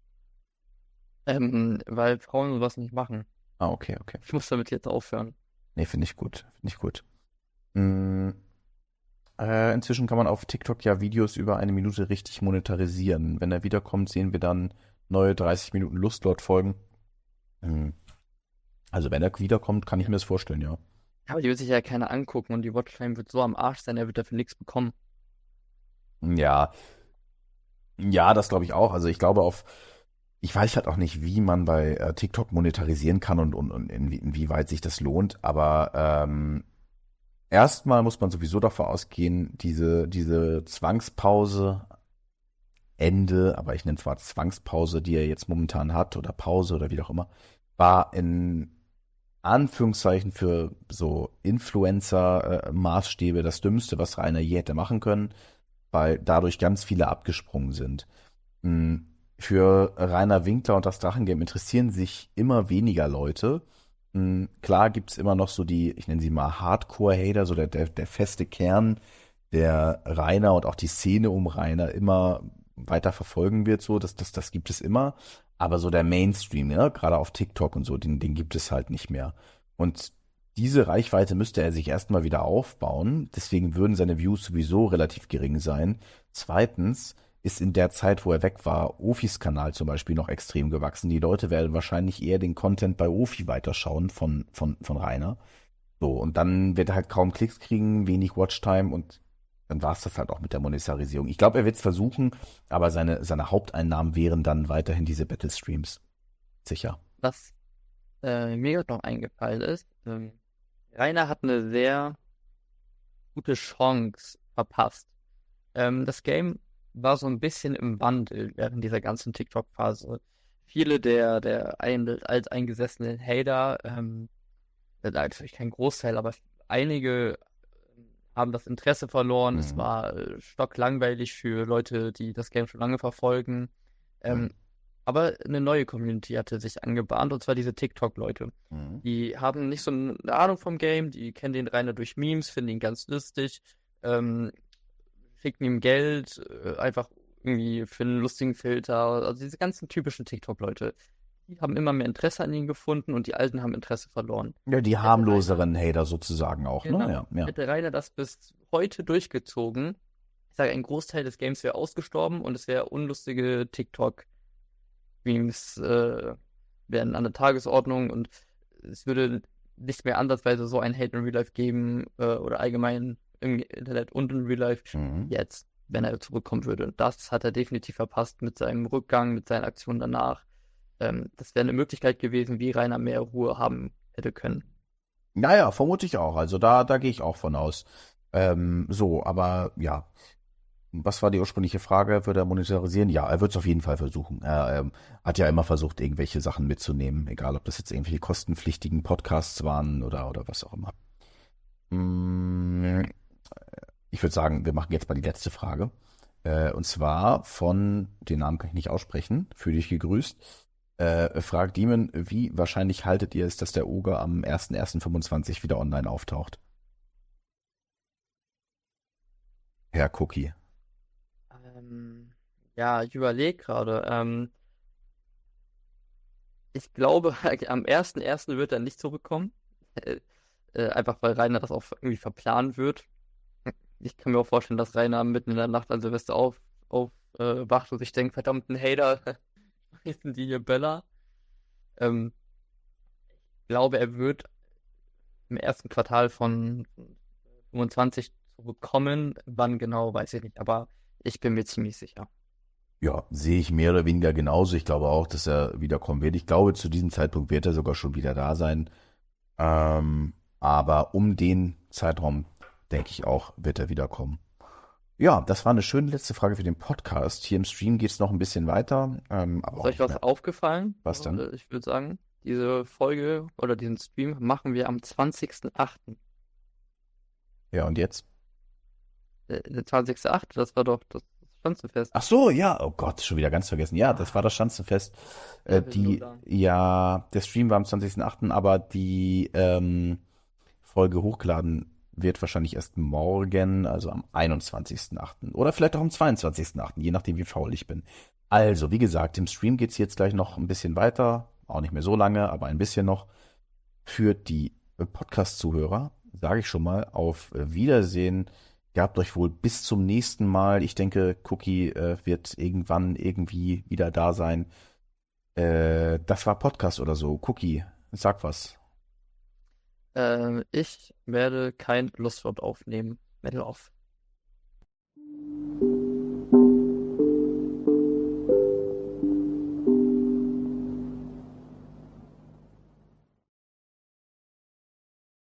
Weil Frauen sowas nicht machen. Ah, okay, okay. Ich muss damit jetzt aufhören. Nee, finde ich gut. Finde ich gut. Mm, inzwischen kann man auf TikTok ja Videos über 1 Minute richtig monetarisieren. Wenn er wiederkommt, sehen wir dann neue 30 Minuten Lustlord-Folgen. Mm, Also wenn er wiederkommt, kann ich mir das vorstellen, ja. Aber die wird sich ja keiner angucken und die Watchtime wird so am Arsch sein, er wird dafür nichts bekommen. Ja, ja, das glaube ich auch. Also ich glaube ich weiß halt auch nicht, wie man bei TikTok monetarisieren kann und inwieweit sich das lohnt, aber erstmal muss man sowieso davon ausgehen, diese Zwangspause, Ende, aber ich nenne es mal Zwangspause, die er jetzt momentan hat oder Pause oder wie auch immer, war in Anführungszeichen für so Influencer-Maßstäbe das Dümmste, was Rainer je hätte machen können, weil dadurch ganz viele abgesprungen sind. Hm, Für Rainer Winkler und das Drachengame interessieren sich immer weniger Leute. Klar gibt's immer noch so die, ich nenne sie mal Hardcore-Hater, so der feste Kern, der Rainer und auch die Szene um Rainer immer weiter verfolgen wird, so, das gibt es immer. Aber so der Mainstream, ne, gerade auf TikTok und so, den gibt es halt nicht mehr. Und diese Reichweite müsste er sich erstmal wieder aufbauen. Deswegen würden seine Views sowieso relativ gering sein. Zweitens ist in der Zeit, wo er weg war, Ofis Kanal zum Beispiel noch extrem gewachsen. Die Leute werden wahrscheinlich eher den Content bei Ofi weiterschauen von Rainer. So, und dann wird er halt kaum Klicks kriegen, wenig Watchtime und dann war es das halt auch mit der Monetarisierung. Ich glaube, er wird es versuchen, aber seine Haupteinnahmen wären dann weiterhin diese Battle-Streams. Sicher. Was mir gerade noch eingefallen ist, Rainer hat eine sehr gute Chance verpasst. Das Game war so ein bisschen im Wandel während dieser ganzen TikTok-Phase. Viele der alteingesessenen Hater, natürlich kein Großteil, aber einige haben das Interesse verloren. Es Mhm. war stocklangweilig für Leute, die das Game schon lange verfolgen. Mhm. Ähm, aber eine neue Community hatte sich angebahnt, und zwar diese TikTok-Leute. Mhm. Die haben nicht so eine Ahnung vom Game, die kennen den Rainer durch Memes, finden ihn ganz lustig, ähm, schicken ihm Geld, einfach irgendwie für einen lustigen Filter. Also diese ganzen typischen TikTok-Leute, die haben immer mehr Interesse an ihn gefunden und die Alten haben Interesse verloren. Ja, die Hätte Rainer, harmloseren Hater sozusagen auch, ne? genau, Ja, ja. hätte Rainer das bis heute durchgezogen, ich sage, ein Großteil des Games wäre ausgestorben und es wäre unlustige TikTok-Memes wären an der Tagesordnung und es würde nicht mehr ansatzweise so ein Hate in Real Life geben oder allgemein im Internet und in Real Life Mhm. jetzt, wenn er zurückkommen würde. Und das hat er definitiv verpasst mit seinem Rückgang, mit seinen Aktionen danach. Das wäre eine Möglichkeit gewesen, wie Rainer mehr Ruhe haben hätte können. Naja, vermute ich auch. Also da gehe ich auch von aus. So, aber ja. Was war die ursprüngliche Frage? Würde er monetarisieren? Ja, er wird es auf jeden Fall versuchen. Er hat ja immer versucht, irgendwelche Sachen mitzunehmen, egal ob das jetzt irgendwelche kostenpflichtigen Podcasts waren oder was auch immer. Mm, Ich würde sagen, wir machen jetzt mal die letzte Frage. Und zwar von, den Namen kann ich nicht aussprechen, fühle dich gegrüßt. Fragt Demon, wie wahrscheinlich haltet ihr es, dass der Oger am 1.1.25 wieder online auftaucht? Herr Cookie. Ähm, ja, ich überlege gerade. Ich glaube, am 1.1. wird er nicht zurückkommen. Äh, einfach weil Rainer das auch irgendwie verplanen wird. Ich kann mir auch vorstellen, dass Rainer mitten in der Nacht an Silvester wacht und sich denkt, verdammt, ein Hater, schmeißen die hier Böller. Ähm, ich glaube, er wird im ersten Quartal von 25 zu bekommen. Wann genau, weiß ich nicht, aber ich bin mir ziemlich sicher. Ja, sehe ich mehr oder weniger genauso. Ich glaube auch, dass er wiederkommen wird. Ich glaube, zu diesem Zeitpunkt wird er sogar schon wieder da sein. Aber um den Zeitraum, denke ich auch, wird er wiederkommen. Ja, das war eine schöne letzte Frage für den Podcast. Hier im Stream geht es noch ein bisschen weiter, aber Ist auch euch nicht was mehr. aufgefallen? Was dann? Ich würde sagen, diese Folge oder diesen Stream machen wir am 20.08. Ja, und jetzt? Der 20.08., das war doch das Schanzenfest. Ach so, ja, oh Gott, schon wieder ganz vergessen. Ja, das war das Schanzenfest. Lola. Ja, der Stream war am 20.08., aber die Folge hochgeladen wird wahrscheinlich erst morgen, also am 21.08. Oder vielleicht auch am 22.08., je nachdem, wie faul ich bin. Also, wie gesagt, im Stream geht's jetzt gleich noch ein bisschen weiter. Auch nicht mehr so lange, aber ein bisschen noch. Für die Podcast-Zuhörer sage ich schon mal auf Wiedersehen. Gehabt euch wohl bis zum nächsten Mal. Ich denke, Cookie wird irgendwann irgendwie wieder da sein. Das war Podcast oder so. Cookie, sag was. Ich werde kein Lustwort aufnehmen. Metal off.